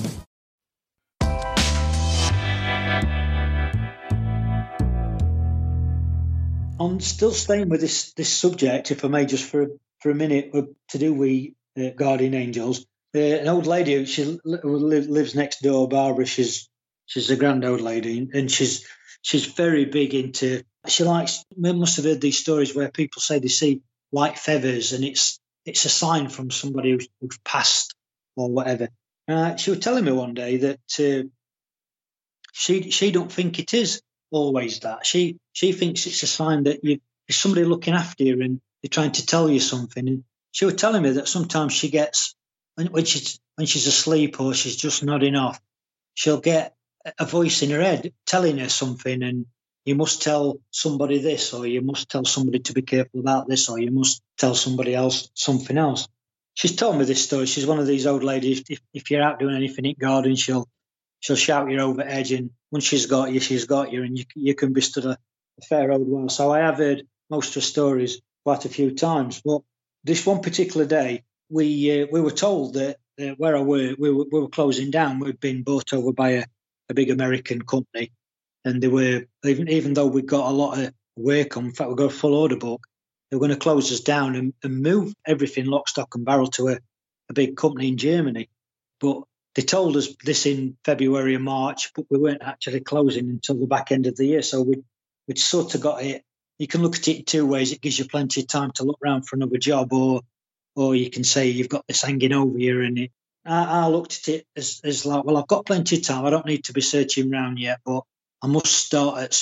I'm still staying with this this subject, if I may, just for for a minute, to do with uh, guardian angels. Uh, an old lady, she li- lives next door, Barbara. She's she's a grand old lady, and she's she's very big into. She likes. Must have heard these stories where people say they see white feathers, and it's it's a sign from somebody who's, who's passed or whatever. Uh, she was telling me one day that uh, she she don't think it is always that. She she thinks it's a sign that you there's somebody looking after you and they're trying to tell you something. And she was telling me that sometimes she gets when, when she's when she's asleep or she's just nodding off, she'll get a voice in her head telling her something, and you must tell somebody this, or you must tell somebody to be careful about this, or you must tell somebody else something else. She's told me this story. She's one of these old ladies. If, if you're out doing anything in garden, she'll she'll shout you over edge, and once she's got you, she's got you, and you you can be stood a, a fair old while. So I have heard most of her stories quite a few times. But this one particular day, we uh, we were told that uh, where I were, we were we were closing down. We'd been bought over by a, a big American company. And they were, even even though we got a lot of work on, in fact, we got a full order book, they were going to close us down and, and move everything lock, stock and barrel to a, a big company in Germany. But they told us this in February and March, but we weren't actually closing until the back end of the year. So we, we'd sort of got it. You can look at it in two ways. It gives you plenty of time to look around for another job, or or you can say you've got this hanging over you. And it, I, I looked at it as, as like, well, I've got plenty of time. I don't need to be searching around yet, but I must start at some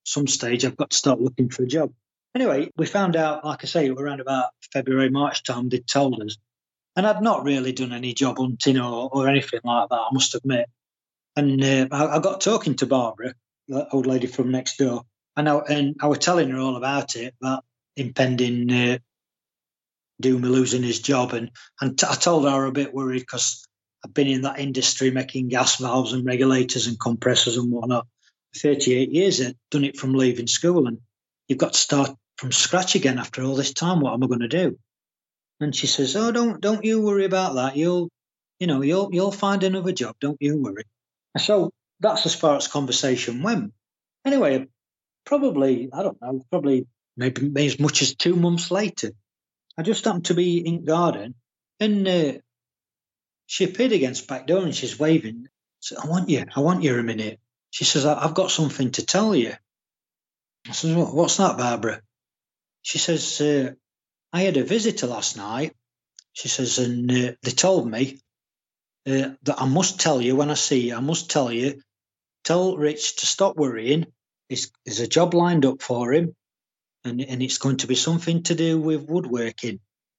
some stage I've got to start looking for a job. Anyway, we found out, like I say, around about February, March time, they'd told us. And I'd not really done any job hunting or, or anything like that, I must admit. And uh, I, I got talking to Barbara, the old lady from next door, and I, and I was telling her all about it, about impending uh, doom of losing his job. And, and t- I told her I was a bit worried because I've been in that industry making gas valves and regulators and compressors and whatnot for thirty-eight years. I'd done it from leaving school, and you've got to start from scratch again after all this time. What am I going to do? And she says, "Oh, don't don't you worry about that. You'll, you know, you'll you'll find another job. Don't you worry." So that's as far as conversation went. Anyway, probably I don't know, probably maybe as much as two months later, I just happened to be in garden, and uh, she appeared against the back door, and she's waving. So I want you. I want you a minute. She says, "I've got something to tell you." I says, "What's that, Barbara?" She says, uh, "I had a visitor last night," she says, "and uh, they told me uh, that I must tell you when I see you, I must tell you, tell Rich to stop worrying. There's, there's a job lined up for him, and, and it's going to be something to do with woodworking."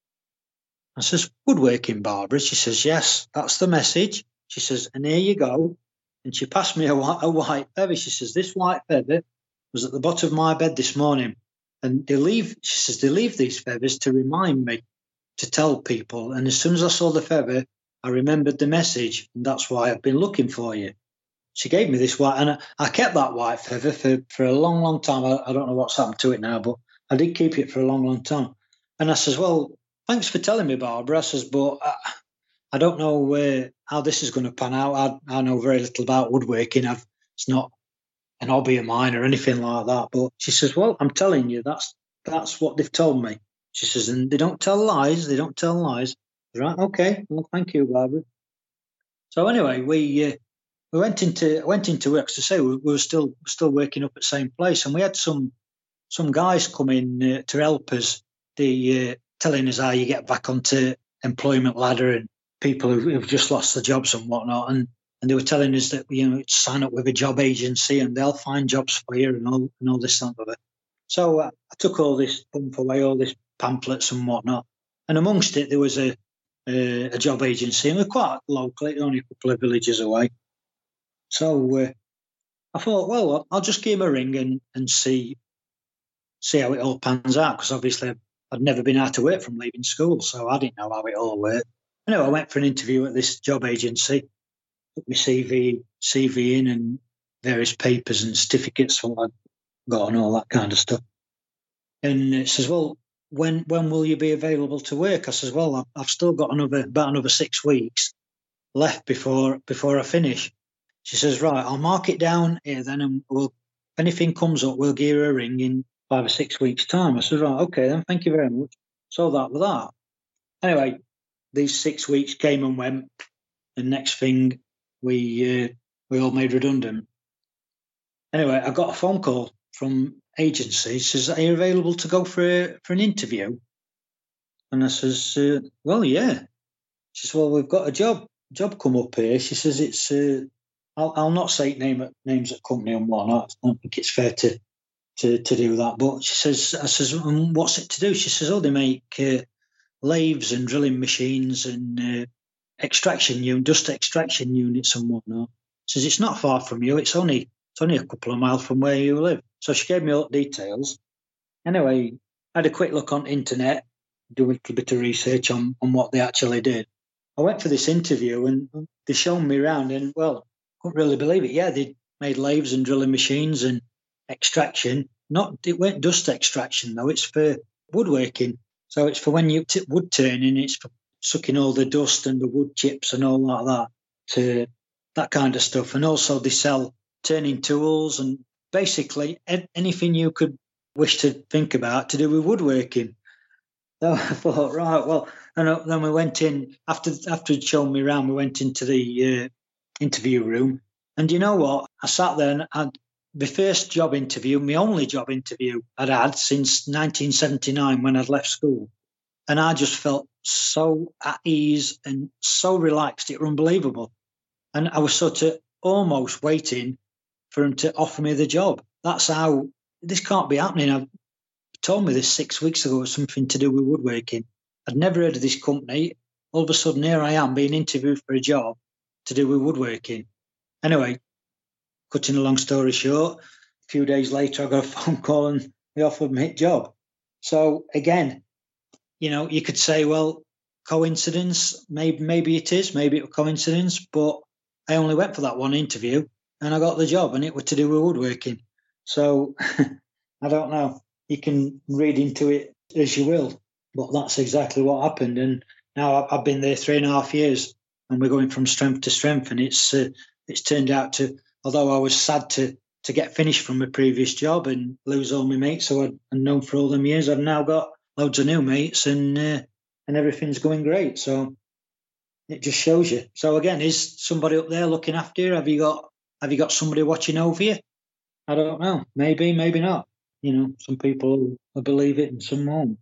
I says, "Woodworking, Barbara?" She says, "Yes, that's the message." She says, "And here you go." And she passed me a white, a white feather. She says, "This white feather was at the bottom of my bed this morning. And they leave," she says, "they leave these feathers to remind me to tell people. And as soon as I saw the feather, I remembered the message. And that's why I've been looking for you." She gave me this white, and I, I kept that white feather for, for a long, long time. I, I don't know what's happened to it now, but I did keep it for a long, long time. And I says, "Well, thanks for telling me, Barbara." I says, "But I, I don't know uh, how this is going to pan out. I, I know very little about woodworking. I've, it's not an hobby of mine or anything like that." But she says, "Well, I'm telling you, that's that's what they've told me." She says, "And they don't tell lies. They don't tell lies." Right? Okay. Well, thank you, Barbara. So anyway, we uh, we went into went into work. To say we, we were still still working up at the same place, and we had some some guys come in uh, to help us. They uh, telling us how you get back onto employment ladder, and people who, who've just lost their jobs and whatnot, and. And they were telling us that, you know, sign up with a job agency and they'll find jobs for you and all and all this sort of it. So uh, I took all this bump away, all this pamphlets and whatnot. And amongst it, there was a a, a job agency, and we're quite local, only a couple of villages away. So uh, I thought, well, I'll just give him a ring and, and see see how it all pans out, because obviously I'd never been out of work from leaving school, so I didn't know how it all worked. Anyway, I went for an interview at this job agency. Put my C V, C V in and various papers and certificates for what I've got and all that kind of stuff. And it says, "Well, when when will you be available to work?" I says, "Well, I've, I've still got another about another six weeks left before before I finish." She says, "Right, I'll mark it down here then, and we'll if anything comes up, we'll give you a ring in five or six weeks' time." I said, "Right, okay then, thank you very much." So that was that. Anyway, these six weeks came and went, and next thing, we uh, we all made redundant. Anyway, I got a phone call from agency. It says, "Are you available to go for a, for an interview?" And I says, uh, "Well, yeah." She says, "Well, we've got a job job come up here." She says, "It's uh, I'll I'll not say name names of company and whatnot. I don't think it's fair to to to do that." But she says, I says, um, "What's it to do?" She says, "Oh, they make uh, lathes and drilling machines and uh, extraction unit, dust extraction units and whatnot." Says, "It's not far from you. It's only it's only a couple of miles from where you live." So she gave me all the details. Anyway, I had a quick look on the internet, do a little bit of research on, on what they actually did. I went for this interview and they showed me around, and well, I couldn't really believe it. Yeah, they made lathes and drilling machines and extraction. Not it weren't dust extraction though. It's for woodworking. So it's for when you t- wood turning. It's for sucking all the dust and the wood chips and all like that, to that kind of stuff. And also they sell turning tools and basically anything you could wish to think about to do with woodworking. So I thought, right, well, and then we went in, after after he'd shown me around, we went into the uh, interview room. And you know what? I sat there and had the first job interview, my only job interview I'd had since nineteen seventy-nine when I'd left school. And I just felt so at ease and so relaxed. It was unbelievable. And I was sort of almost waiting for him to offer me the job. that's how, this can't be happening. I've told me this six weeks ago, it was something to do with woodworking. I'd never heard of this company. All of a sudden, here I am being interviewed for a job to do with woodworking. Anyway, cutting a long story short, a few days later, I got a phone call and they offered me a job. So again, you know, you could say, well, coincidence, maybe maybe it is, maybe it was coincidence, but I only went for that one interview and I got the job, and it was to do with woodworking. So I don't know. You can read into it as you will, but that's exactly what happened. And now I've been there three and a half years, and we're going from strength to strength. And it's uh, it's turned out to, although I was sad to to get finished from my previous job and lose all my mates who I'd known for all them years, I've now got loads of new mates, and uh, and everything's going great. So it just shows you. So again, is somebody up there looking after you? Have you got have you got somebody watching over you? I don't know. Maybe, maybe not. You know, some people will believe it and some won't.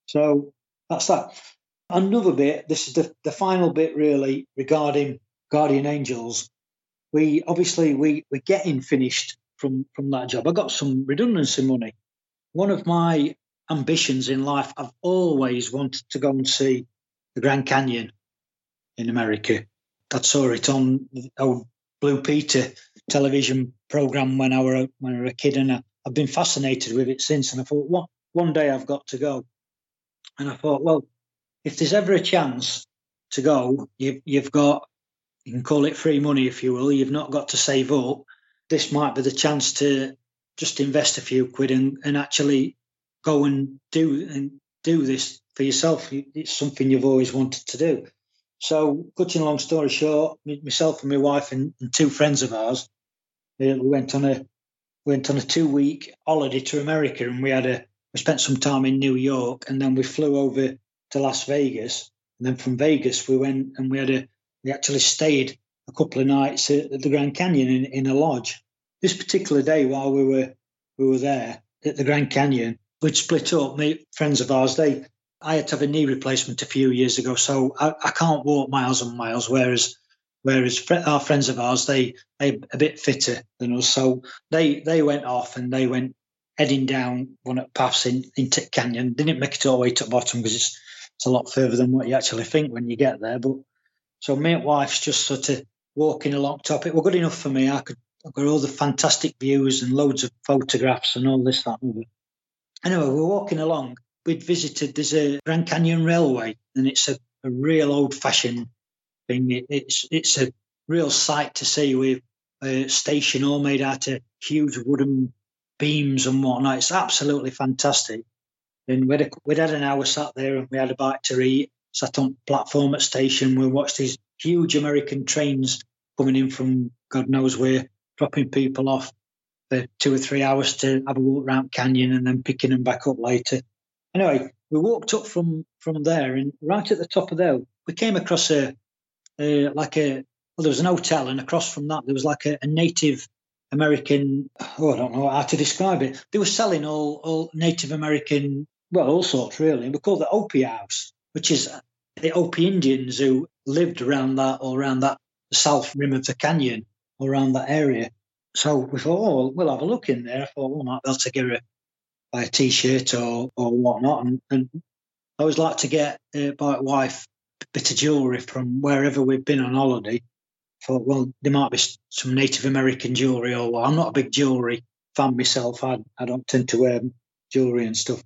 So that's that. Another bit, this is the, the final bit really regarding Guardian Angels. We obviously we we're getting finished from, from that job. I got some redundancy money. One of my ambitions in life, I've always wanted to go and see the Grand Canyon in America. I saw it on the old Blue Peter television program when I were when I was a kid, and I, I've been fascinated with it since. And I thought, one one day I've got to go. And I thought, well, if there's ever a chance to go, you've you've got, you can call it free money if you will. You've not got to save up. This might be the chance to just invest a few quid and, and actually go and do and do this for yourself. It's something you've always wanted to do. So, cutting a long story short, myself and my wife and, and two friends of ours, we went on a went on a two week holiday to America, and we had a we spent some time in New York, and then we flew over to Las Vegas, and then from Vegas we went and we had a we actually stayed a couple of nights at, at the Grand Canyon in, in a lodge. This particular day, while we were we were there at the Grand Canyon, we'd split up. My friends of ours, they I had to have a knee replacement a few years ago, so I, I can't walk miles and miles. Whereas, whereas our friends of ours, they they a bit fitter than us, so they they went off and they went heading down one of the paths in into Canyon. Didn't make it all the way to the bottom because it's it's a lot further than what you actually think when you get there. But so me and wife's just sort of walking along top. It was good enough for me. I could I got all the fantastic views and loads of photographs and all this that and that. Anyway, we're walking along. We'd visited, there's a Grand Canyon Railway, and it's a, a real old-fashioned thing. It, it's it's a real sight to see, with a station all made out of huge wooden beams and whatnot. It's absolutely fantastic. And we'd, a, we'd had an hour sat there, and we had a bite to eat, sat on platform at station. We watched these huge American trains coming in from God knows where, dropping people off for two or three hours to have a walk around Canyon and then picking them back up later. Anyway, we walked up from, from there, and right at the top of there, we came across a, a like a, well, there was an hotel, and across from that, there was like a, a Native American, oh, I don't know how to describe it. They were selling all, all Native American, well, all sorts, really. And we called it Opie House, which is the Opie Indians who lived around that, or around that south rim of the canyon, or around that area. So we thought, oh, we'll have a look in there. I thought, we might be able to get a buy a T-shirt or or whatnot, and, and I always like to get uh, my wife a bit of jewellery from wherever we've been on holiday. Thought, well, there might be some Native American jewellery, or what. I'm not a big jewellery fan myself. I I don't tend to wear jewellery and stuff,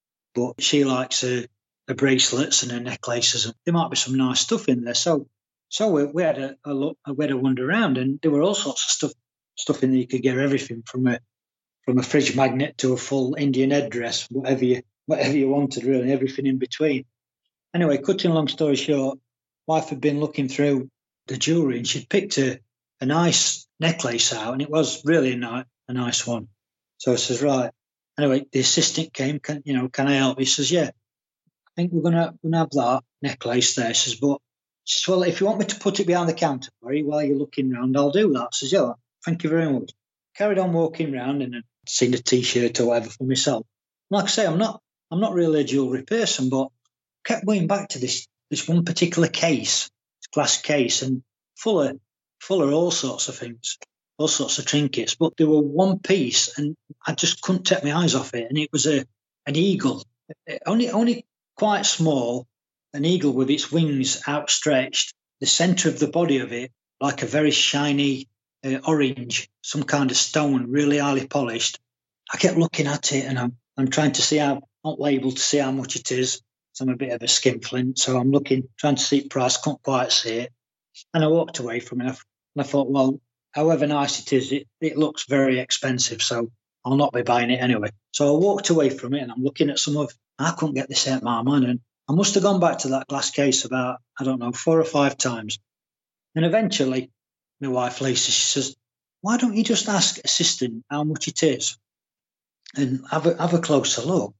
but she likes her, her bracelets and her necklaces, and there might be some nice stuff in there. So so we, we had a, a look, we had a wander around, and there were all sorts of stuff stuff in there. You could get everything from a From a fridge magnet to a full Indian headdress, whatever you whatever you wanted, really, everything in between. Anyway, cutting a long story short, wife had been looking through the jewellery, and she'd picked a, a nice necklace out, and it was really a, ni- a nice one. So I says, right. Anyway, the assistant came, can, you know, can I help? He says, yeah, I think we're gonna gonna have that necklace there. She says, but she says, well, if you want me to put it behind the counter for you while you're looking round, I'll do that. I says, yeah, thank you very much. Carried on walking round, and seen a T-shirt or whatever for myself. Like I say, I'm not I'm not really a jewellery person, but kept going back to this this one particular case, this glass case, and full of full of all sorts of things. all sorts of trinkets. But there were one piece, and I just couldn't take my eyes off it. And it was a an eagle, only only quite small, an eagle with its wings outstretched. The centre of the body of it, like a very shiny uh, orange, some kind of stone, really highly polished. I kept looking at it, and I'm I'm trying to see how, not labelled to see how much it is. So I'm a bit of a skinflint, so I'm looking, trying to see price, couldn't quite see it. And I walked away from it, and I thought, well, however nice it is, it, it looks very expensive, so I'll not be buying it anyway. So I walked away from it, and I'm looking at some of, I couldn't get this out of my mind, and I must have gone back to that glass case about, I don't know, four or five times. And eventually, my wife, Lisa, she says, why don't you just ask assistant how much it is and have a, have a closer look?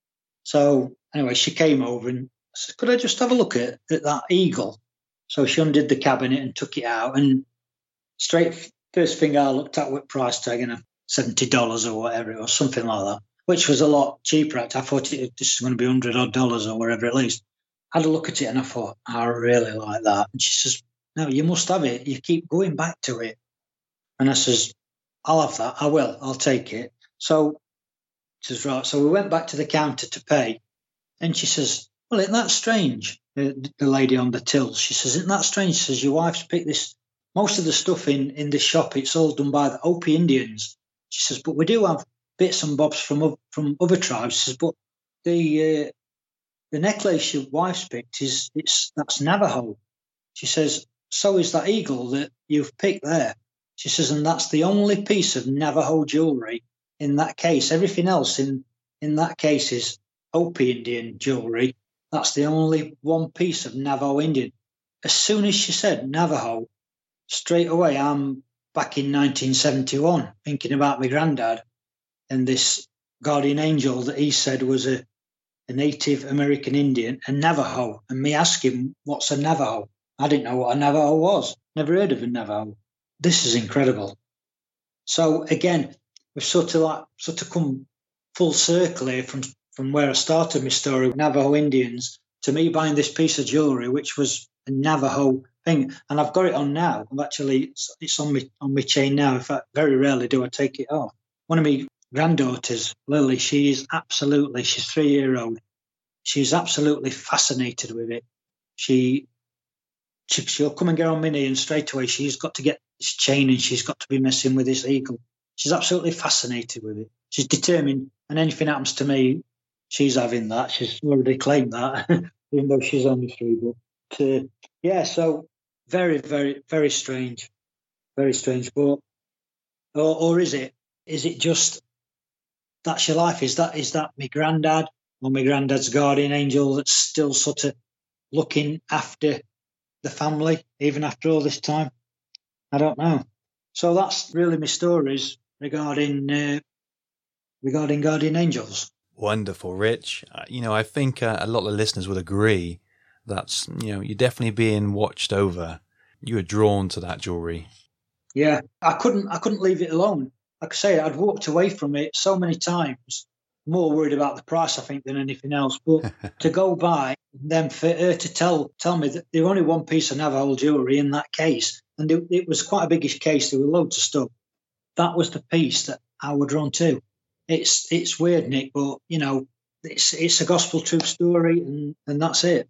So anyway, she came over and said, could I just have a look at, at that eagle? So she undid the cabinet and took it out, and straight first thing I looked at with price tag, and seventy dollars or whatever it was, something like that, which was a lot cheaper. I thought it was going to be one hundred odd dollars or whatever at least. I had a look at it and I thought, I really like that. And she says, no, you must have it. You keep going back to it. And I says, I'll have that. I will. I'll take it. So she says, right. So we went back to the counter to pay. And she says, well, isn't that strange? The, the lady on the till, she says, isn't that strange? She says, your wife's picked this. Most of the stuff in, in this shop, it's all done by the Hopi Indians. She says, but we do have bits and bobs from from other tribes. She says, but the uh, the necklace your wife's picked is it's that's Navajo. She says, so is that eagle that you've picked there. She says, and that's the only piece of Navajo jewelry in that case. Everything else in in that case is Hopi Indian jewelry. That's the only one piece of Navajo Indian. As soon as she said Navajo, straight away I'm back in nineteen seventy-one thinking about my granddad and this guardian angel that he said was a, a Native American Indian, a Navajo. And me asking, what's a Navajo? I didn't know what a Navajo was. Never heard of a Navajo. This is incredible. So again, we've sort of like sort of come full circle here from from where I started my story with Navajo Indians to me buying this piece of jewelry, which was a Navajo thing. And I've got it on now. I've actually, it's, it's on me on my chain now. In fact, very rarely do I take it off. One of my granddaughters, Lily, she is absolutely, she's three year old. She's absolutely fascinated with it. She, she, she'll come and get on my knee and straight away she's got to get this chain and she's got to be messing with this eagle. She's absolutely fascinated with it. She's determined, and anything happens to me, she's having that. She's already claimed that, even though she's only three. But uh, yeah, so very, very, very strange, very strange. But or, or is it? Is it just that's your life? Is that is that my granddad or my granddad's guardian angel that's still sort of looking after the family even after all this time? I don't know. So that's really my stories regarding uh, regarding guardian angels. Wonderful, Rich. Uh, you know, I think uh, a lot of listeners would agree that's, you know, you're definitely being watched over. You were drawn to that jewelry. Yeah, I couldn't I couldn't leave it alone. Like I say, I'd walked away from it so many times, more worried about the price, I think, than anything else. But to go by, then for her to tell tell me that there was only one piece of Navajo jewelry in that case, and it, it was quite a biggish case, there were loads of stuff. That was the piece that I was drawn to. It's it's weird, Nick, but, you know, it's it's a gospel truth story, and, and that's it.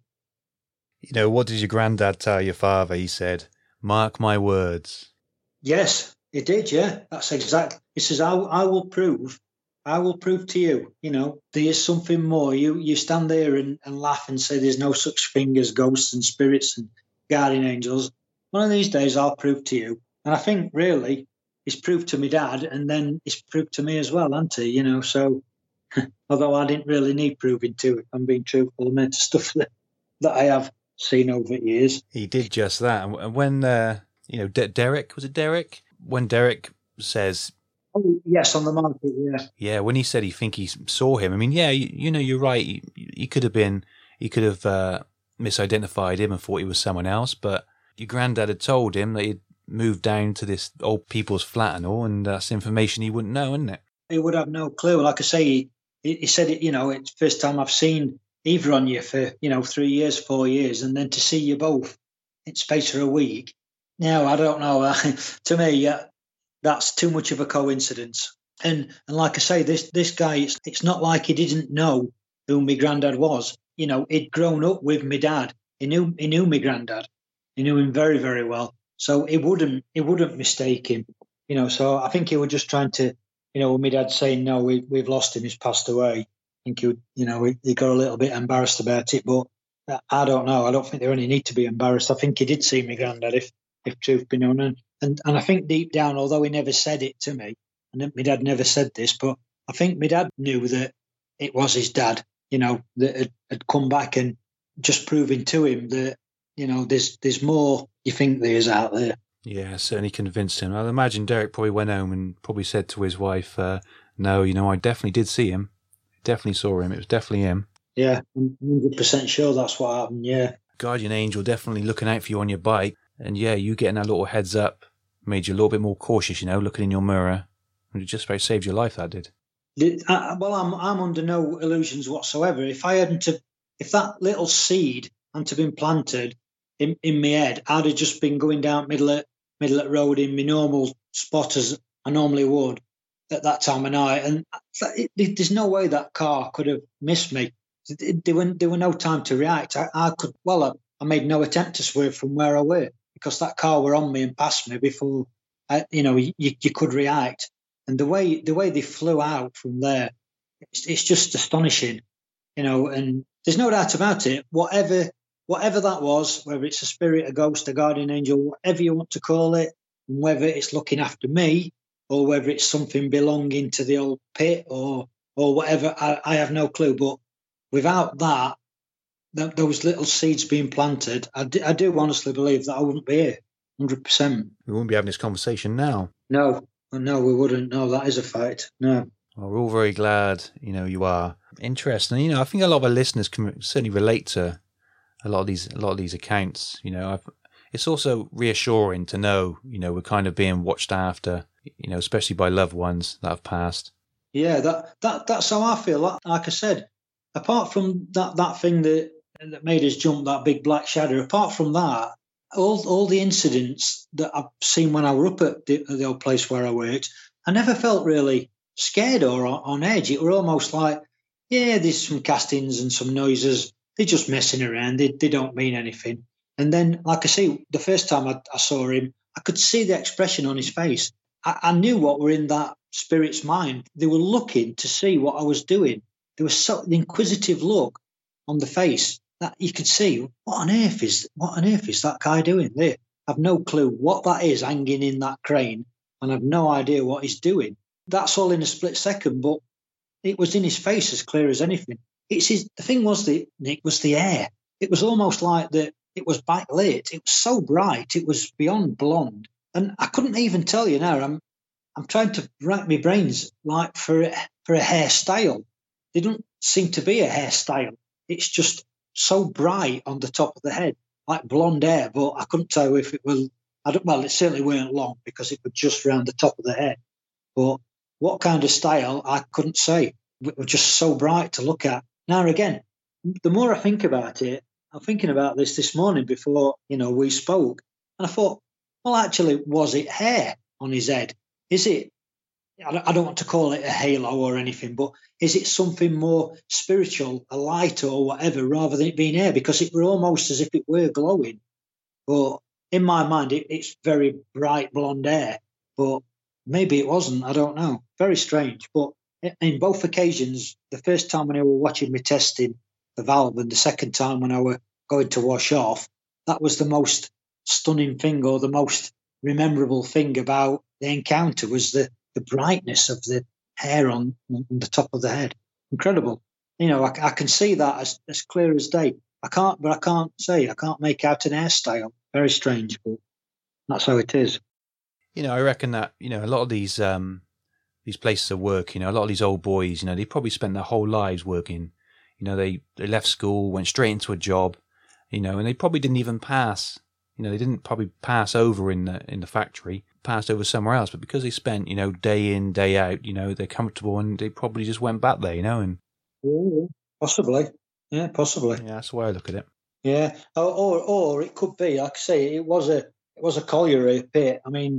You know, what did your granddad tell your father? He said, mark my words. Yes, he did, yeah. That's exactly. He says, I, I will prove, I will prove to you, you know, there is something more. You you stand there and, and laugh and say there's no such thing as ghosts and spirits and guardian angels. One of these days I'll prove to you. And I think, really, he's proved to my dad, and then he's proved to me as well, hasn't he? You know, so although I didn't really need proving to, if I'm being truthful, I meant stuff that, that I have seen over years. He did just that. And when, uh, you know, De- Derek, was it Derek? When Derek says... Oh, yes, on the market, yeah. Yeah, when he said he think he saw him, I mean, yeah, you, you know, you're right. He, he could have been, he could have uh, misidentified him and thought he was someone else, but your granddad had told him that he'd moved down to this old people's flat and all, and that's information he wouldn't know, isn't it? He would have no clue. Like I say, he, he said, it. you know, it's the first time I've seen either on you for, you know, three years, four years, and then to see you both in space for a week. Now, I don't know. To me, uh, that's too much of a coincidence. And and like I say, this this guy, it's, it's not like he didn't know who my granddad was. You know, he'd grown up with my dad. He knew he knew my granddad. He knew him very, very well. So he wouldn't he wouldn't mistake him. You know, so I think he was just trying to, you know, when my dad saying, no, we, we've lost him, he's passed away. I think he would, you know, he, he got a little bit embarrassed about it. But I don't know. I don't think there any need to be embarrassed. I think he did see my granddad, if if truth be known. And, and, and I think deep down, although he never said it to me, and my dad never said this, but I think my dad knew that it was his dad, you know, that had, had come back and just proving to him that, you know, there's there's more you think there is out there. Yeah, certainly convinced him. I imagine Derek probably went home and probably said to his wife, uh, no, you know, I definitely did see him. Definitely saw him. It was definitely him. Yeah, I'm one hundred percent sure that's what happened, yeah. Guardian angel definitely looking out for you on your bike. And yeah, you getting that little heads up made you a little bit more cautious, you know, looking in your mirror. And it just about saved your life, that did. did I, well, I'm I'm under no illusions whatsoever. If I hadn't, have, if that little seed hadn't have been planted in, in my head, I'd have just been going down middle of, middle of the road in my normal spot as I normally would at that time of night. And it, it, there's no way that car could have missed me. There were, there were no time to react. I, I could, well, I, I made no attempt to swerve from where I were because that car were on me and past me before, I, you know, you, you could react. And the way the way they flew out from there, it's, it's just astonishing, you know. And there's no doubt about it. Whatever whatever that was, whether it's a spirit, a ghost, a guardian angel, whatever you want to call it, and whether it's looking after me or whether it's something belonging to the old pit or or whatever, I, I have no clue. But without that, th- those little seeds being planted, I do, I do honestly believe that I wouldn't be here, one hundred percent. We wouldn't be having this conversation now. No, no, we wouldn't. No, that is a fact. No. Well, we're all very glad, you know, you are. Interesting. You know, I think a lot of our listeners can certainly relate to a lot of these, a lot of these accounts. You know, I've, it's also reassuring to know, you know, we're kind of being watched after, you know, especially by loved ones that have passed. Yeah, that, that that's how I feel. Like, like I said, apart from that, that thing that that made us jump, that big black shadow, apart from that, all all the incidents that I've seen when I were up at the, the old place where I worked, I never felt really scared or on, on edge. It were almost like, yeah, there's some castings and some noises. They're just messing around. They, they don't mean anything. And then, like I say, the first time I, I saw him, I could see the expression on his face. I, I knew what were in that spirit's mind. They were looking to see what I was doing. There was so the inquisitive look on the face that you could see. What on earth is what on earth is that guy doing there? I've no clue what that is hanging in that crane, and I've no idea what he's doing. That's all in a split second, but it was in his face as clear as anything. It's his, the thing was the Nick was the air. It was almost like that. It was backlit. It was so bright. It was beyond blonde, and I couldn't even tell you now. I'm I'm trying to rack my brains like for a, for a hairstyle. There doesn't seem to be a hairstyle. It's just so bright on the top of the head, like blonde hair. But I couldn't tell if it was. I don't. Well, it certainly weren't long because it was just round the top of the head. But what kind of style, I couldn't say. It was just so bright to look at. Now again, the more I think about it, I'm thinking about this this morning before, you know, we spoke, and I thought, well, actually, was it hair on his head? Is it, I don't want to call it a halo or anything, but is it something more spiritual, a light or whatever, rather than it being hair? Because it were almost as if it were glowing. But in my mind, it, it's very bright blonde hair, but maybe it wasn't. I don't know. Very strange. But in both occasions, the first time when I were watching me testing the valve and the second time when I were going to wash off, that was the most stunning thing or the most memorable thing about the encounter was the, the brightness of the hair on, on the top of the head. Incredible. You know, I, I can see that as, as clear as day. I can't, but I can't say, I can't make out an hairstyle. Very strange, but that's how it is. You know, I reckon that, you know, a lot of these um, these places of work, you know, a lot of these old boys, you know, they probably spent their whole lives working. You know, they, they left school, went straight into a job, you know, and they probably didn't even pass. You know, they didn't probably pass over in the in the factory, passed over somewhere else. But because they spent, you know, day in, day out, you know, they're comfortable and they probably just went back there, you know. And yeah, possibly. Yeah, possibly. Yeah, that's the way I look at it. Yeah, or or, or it could be, like I say, it was a it was a colliery pit. I mean,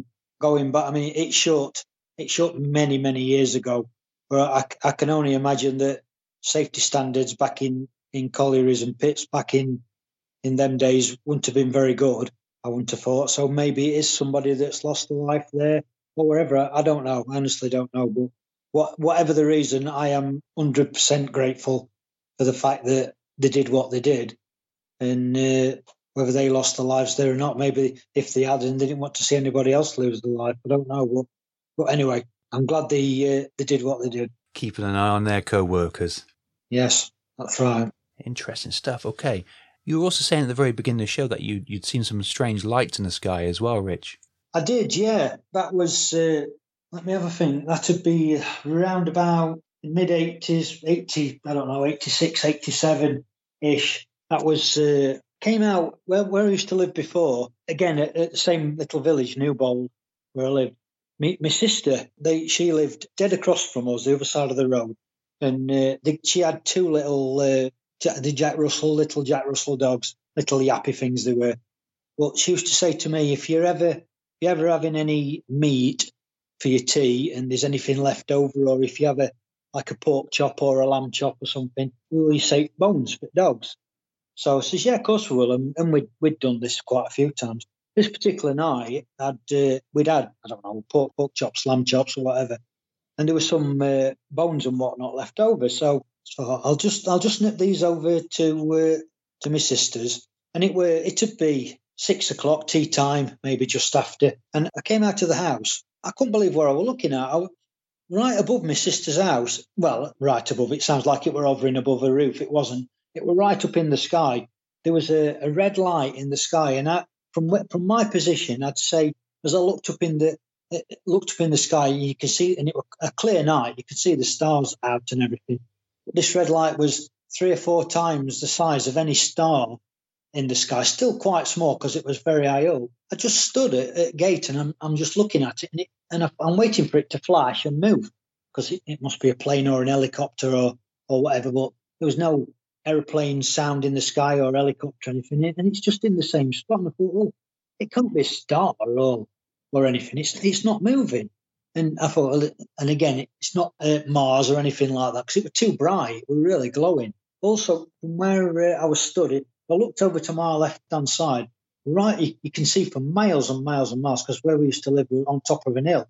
going back, I mean, it shut, it shut many, many years ago. But I, I can only imagine that safety standards back in, in collieries and pits back in, in them days wouldn't have been very good, I wouldn't have thought. So maybe it is somebody that's lost a life there or wherever. I, I don't know. I honestly don't know. But what, whatever the reason, I am one hundred percent grateful for the fact that they did what they did. And uh, whether they lost their lives there or not, maybe if they had and they didn't want to see anybody else lose their life, I don't know. But, but anyway, I'm glad they uh, they did what they did. Keeping an eye on their co-workers. Yes, that's right. Interesting stuff. Okay. You were also saying at the very beginning of the show that you, you'd seen some strange lights in the sky as well, Rich. I did, yeah. That was, uh, let me have a think, that would be around about mid-eighties, eighty, I don't know, eighty-six, eighty-seven-ish. That was, uh, came out where, where I used to live before, again, at, at the same little village, Newbold, where I lived. Me, my sister, they, she lived dead across from us, the other side of the road, and uh, they, she had two little... Uh, the Jack Russell, little Jack Russell dogs, little yappy things they were. Well, she used to say to me, if you're ever, if you're ever having any meat for your tea and there's anything left over, or if you have a, like a pork chop or a lamb chop or something, will you say bones for dogs? So I says, yeah, of course we will. And, and we'd, we'd done this quite a few times. This particular night, I'd, uh, we'd had, I don't know, pork, pork chops, lamb chops or whatever. And there were some uh, bones and whatnot left over. So So I'll just I'll just nip these over to uh, to my sister's, and it were it'd be six o'clock tea time, maybe just after. And I came out of the house. I couldn't believe what I was looking at. I was right above my sister's house. Well, right above. It sounds like it were hovering above a roof. It wasn't. It were right up in the sky. There was a, a red light in the sky, and I, from from my position, I'd say as I looked up in the looked up in the sky, you could see, and it was a clear night. You could see the stars out and everything. This red light was three or four times the size of any star in the sky, still quite small because it was very high up. I just stood at, at gate and I'm, I'm just looking at it, and, it, and I'm waiting for it to flash and move because it, it must be a plane or an helicopter or, or whatever, but there was no aeroplane sound in the sky or helicopter or anything, and it's just in the same spot. And I thought, well, it can't be a star or, or anything. It's, it's not moving. And I thought, and again, it's not uh, Mars or anything like that because it was too bright. It was really glowing. Also, from where uh, I was stood, it, I looked over to my left-hand side. Right, you, you can see for miles and miles and miles because where we used to live, we were on top of an hill.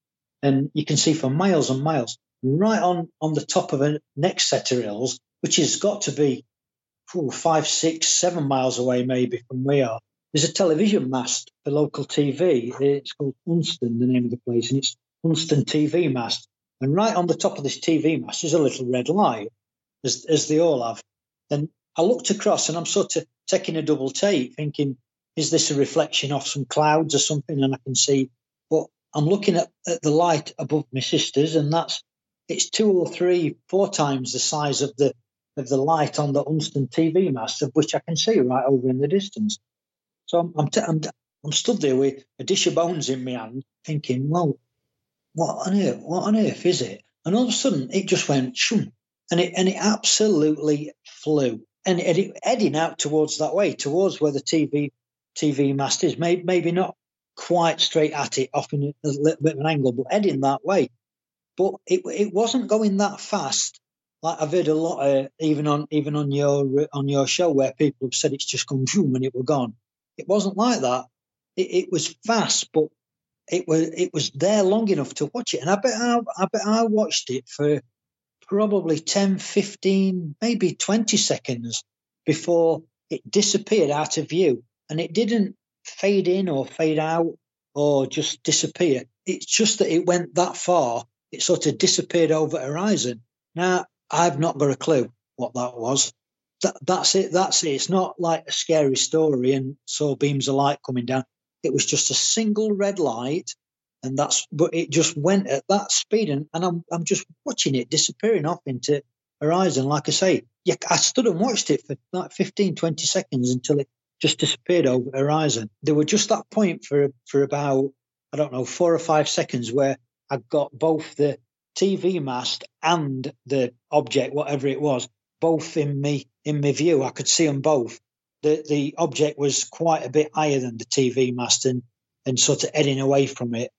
And you can see for miles and miles, right on, on the top of a next set of hills, which has got to be ooh, five, six, seven miles away maybe from where we are. There's a television mast for local T V. It's called Unston, the name of the place, and it's Unston T V mast. And right on the top of this T V mast is a little red light, as, as they all have. And I looked across and I'm sort of taking a double take, thinking, is this a reflection off some clouds or something? And I can see, but I'm looking at, at the light above my sister's, and that's it's two or three, four times the size of the of the light on the Unston T V mast, of which I can see right over in the distance. So I'm I'm, t- I'm, I'm stood there with a dish of bones in my hand, thinking, well, what on earth? What on earth is it? And all of a sudden, it just went shoom, and it and it absolutely flew, and it, it heading out towards that way, towards where the T V T V mast is. Maybe maybe not quite straight at it, off in a little bit of an angle, but heading that way. But it it wasn't going that fast. Like I've heard a lot, uh, even on even on your on your show, where people have said it's just gone boom and it were gone. It wasn't like that. It, it was fast, but it was it was there long enough to watch it. And I bet I, I bet I watched it for probably ten, fifteen, maybe twenty seconds before it disappeared out of view. And it didn't fade in or fade out or just disappear. It's just that it went that far. It sort of disappeared over the horizon. Now, I've not got a clue what that was. That, that's it. That's it. It's not like a scary story and saw beams of light coming down. It was just a single red light, and that's. But it just went at that speed, and, and I'm I'm just watching it disappearing off into horizon. Like I say, yeah, I stood and watched it for like fifteen, twenty seconds until it just disappeared over the horizon. There were just that point for for about I don't know four or five seconds where I got both the T V mast and the object, whatever it was, both in me in my view. I could see them both. The the object was quite a bit higher than the T V mast and, and sort of heading away from it.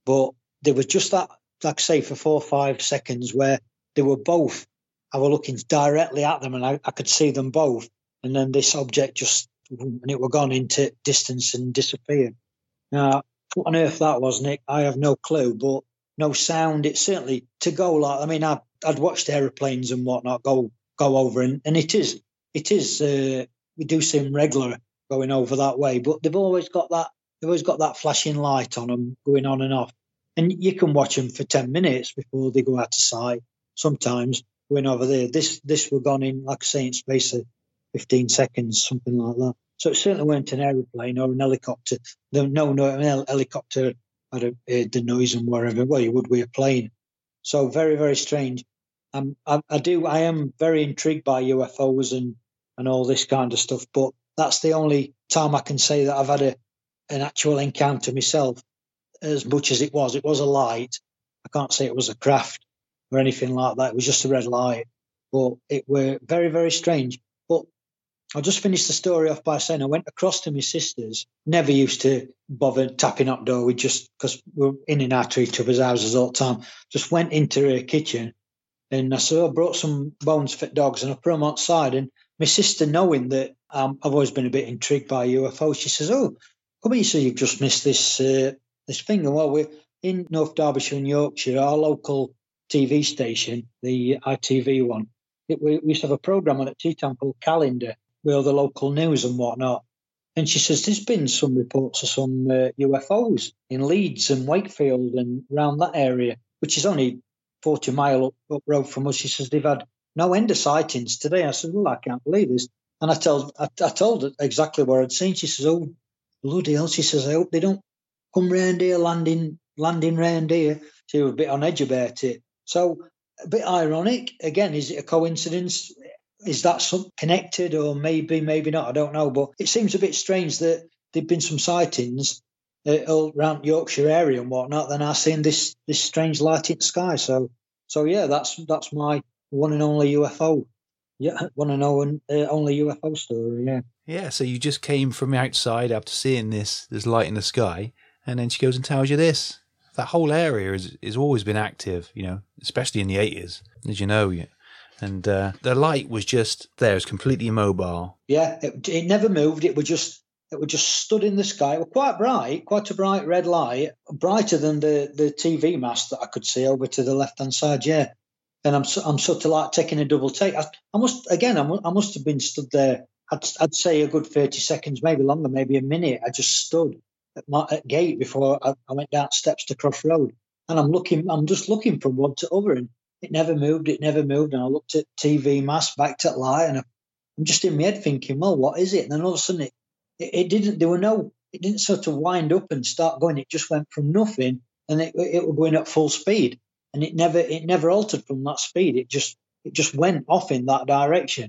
But there was just that, like I say, for four or five seconds where they were both, I was looking directly at them and I, I could see them both. And then this object just, and it were gone into distance and disappeared. Now, what on earth that was, Nick, I have no clue, but no sound. It's certainly to go like, I mean, I, I'd watched aeroplanes and whatnot go go over, and, and it is, it is, uh, we do see them regular going over that way, but they've always got that, they've always got that flashing light on them going on and off. And you can watch them for ten minutes before they go out of sight, sometimes going over there. This, this were gone in, like I say, in space of fifteen seconds, something like that. So it certainly weren't an aeroplane or an helicopter. No, no, no an helicopter had heard the noise and wherever. Well, you would with a plane. So very, very strange. Um, I, I do. I am very intrigued by U F Os and, and all this kind of stuff. But that's the only time I can say that I've had a an actual encounter myself. As much as it was, it was a light. I can't say it was a craft or anything like that. It was just a red light. But it were very, very strange. But I'll just finish the story off by saying I went across to my sister's. Never used to bother tapping up door. We just, because we're in and out of each other's houses all the time, just went into her kitchen and I said, I brought some bones for dogs and I put them outside. And my sister, knowing that um, I've always been a bit intrigued by U F Os, she says, oh, come here, so you've just missed this uh, this thing. And well, we're in North Derbyshire and Yorkshire, our local T V station, the I T V one. It, we, we used to have a programme on at tea time called Calendar, with all the local news and whatnot. And she says, there's been some reports of some uh, U F Os in Leeds and Wakefield and around that area, which is only forty mile up, up road from us. She says, they've had no end of sightings today. I said, well, I can't believe this. And I told, I, I told her exactly what I'd seen. She says, oh, bloody hell. She says, I hope they don't come round here, landing, landing round here. She was a bit on edge about it. So a bit ironic. Again, is it a coincidence? Is that some connected or maybe, maybe not? I don't know. But it seems a bit strange that there've been some sightings uh, all around Yorkshire area and whatnot. Then I seen this this strange light in the sky. So, so yeah, that's that's my one and only U F O. Yeah, one and only, uh, only U F O story. Yeah. Yeah. So you just came from outside after seeing this this light in the sky, and then she goes and tells you this. That whole area is has always been active, you know, especially in the eighties, as you know. Yeah. And uh, the light was just there, it was completely immobile. Yeah, it, it never moved. It was just it was just stood in the sky. It was quite bright, quite a bright red light, brighter than the, the T V mast that I could see over to the left hand side. Yeah, and I'm I'm sort of like taking a double take. I, I must again, I must, I must have been stood there. I'd I'd say a good thirty seconds, maybe longer, maybe a minute. I just stood at my at gate before I, I went down steps to cross road, and I'm looking. I'm just looking from one to other, and it never moved, it never moved. And I looked at T V mast, back to light, and I'm just in my head thinking, well, what is it? And then all of a sudden it, it, it didn't, there were no, it didn't sort of wind up and start going. It just went from nothing and it, it was going at full speed. And it never, it never altered from that speed. It just, it just went off in that direction.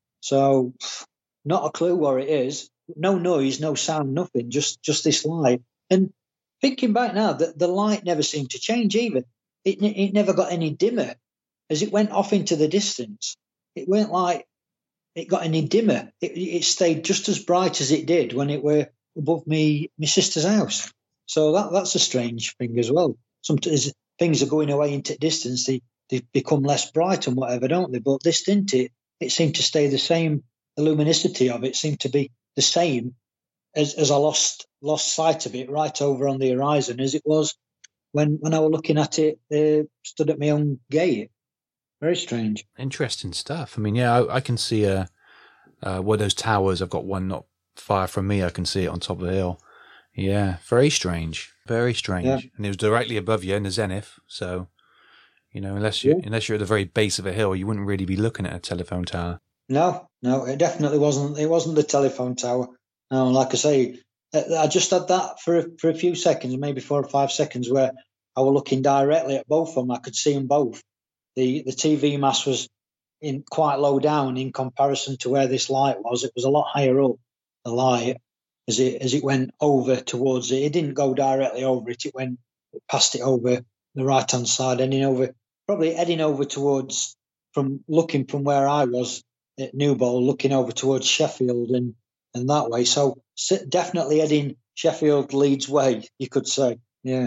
So not a clue where it is. No noise, no sound, nothing, just, just this light. And thinking back now, the, the light never seemed to change either. It, it never got any dimmer as it went off into the distance. It weren't like it got any dimmer. It, it stayed just as bright as it did when it were above me, my sister's house. So that that's a strange thing as well. Sometimes things are going away into distance, they, they become less bright and whatever, don't they? But this didn't. It, it seemed to stay the same. The luminosity of it seemed to be the same as, as I lost lost sight of it right over on the horizon as it was When when I was looking at it, uh, stood at my own gate. Very strange. Interesting stuff. I mean, yeah, I, I can see uh, uh, one of those towers. I've got one not far from me. I can see it on top of the hill. Yeah, very strange. Very strange. Yeah. And it was directly above you in the zenith. So, you know, unless you yeah. unless you're at the very base of a hill, you wouldn't really be looking at a telephone tower. No, no, it definitely wasn't. It wasn't the telephone tower. No, like I say, I just had that for a, for a few seconds, maybe four or five seconds, where I was looking directly at both of them. I could see them both. The the T V mast was in quite low down in comparison to where this light was. It was a lot higher up, the light, as it as it went over towards it. It didn't go directly over it. It went it passed it over the right hand side, heading over, probably heading over towards, from looking from where I was at Newbold, looking over towards Sheffield and, and that way. So definitely heading Sheffield Leeds way, you could say. Yeah.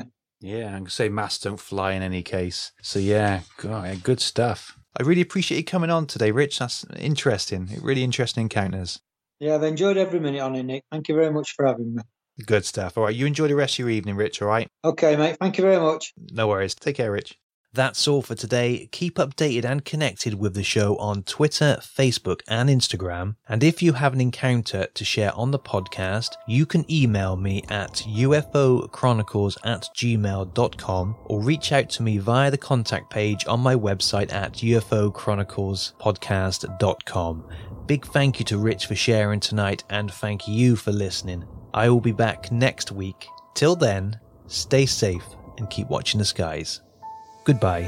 Yeah, I'm going to say masks don't fly in any case. So yeah, God, good stuff. I really appreciate you coming on today, Rich. That's interesting. Really interesting encounters. Yeah, I've enjoyed every minute on it, Nick. Thank you very much for having me. Good stuff. All right, you enjoy the rest of your evening, Rich, all right? Okay, mate. Thank you very much. No worries. Take care, Rich. That's all for today. Keep updated and connected with the show on Twitter, Facebook, and Instagram. And if you have an encounter to share on the podcast, you can email me at ufochronicles at gmail dot com or reach out to me via the contact page on my website at ufochroniclespodcast dot com. Big thank you to Rich for sharing tonight, and thank you for listening. I will be back next week. Till then, stay safe and keep watching the skies. Goodbye.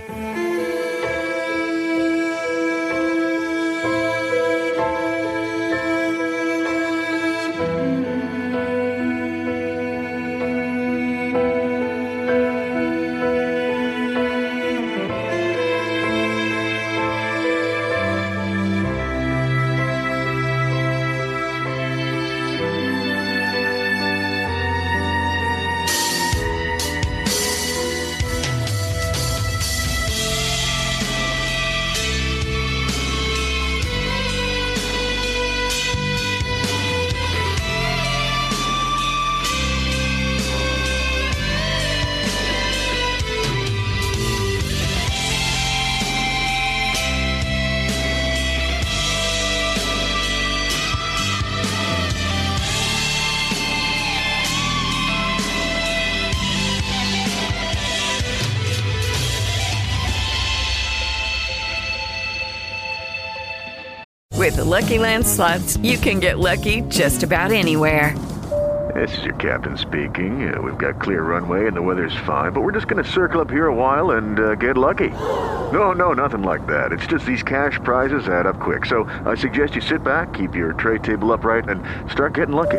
With the Lucky Land Slots, you can get lucky just about anywhere. This is your captain speaking. Uh, we've got clear runway and the weather's fine, but we're just going to circle up here a while and uh, get lucky. No, no, nothing like that. It's just these cash prizes add up quick. So I suggest you sit back, keep your tray table upright, and start getting lucky.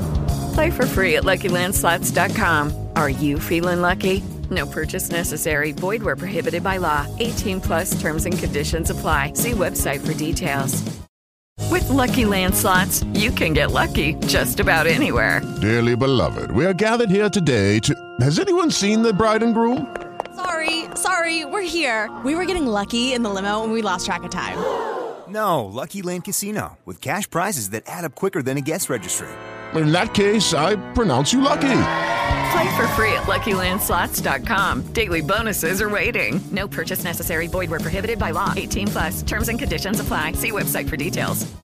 Play for free at Lucky Land Slots dot com. Are you feeling lucky? No purchase necessary. Void where prohibited by law. eighteen plus terms and conditions apply. See website for details. With Lucky Land Slots, you can get lucky just about anywhere. Dearly beloved, we are gathered here today to... Has anyone seen the bride and groom? Sorry, sorry, we're here. We were getting lucky in the limo and we lost track of time. No, Lucky Land Casino, with cash prizes that add up quicker than a guest registry. In that case, I pronounce you lucky. Play for free at Lucky Land Slots dot com. Daily bonuses are waiting. No purchase necessary. Void where prohibited by law. eighteen plus. Terms and conditions apply. See website for details.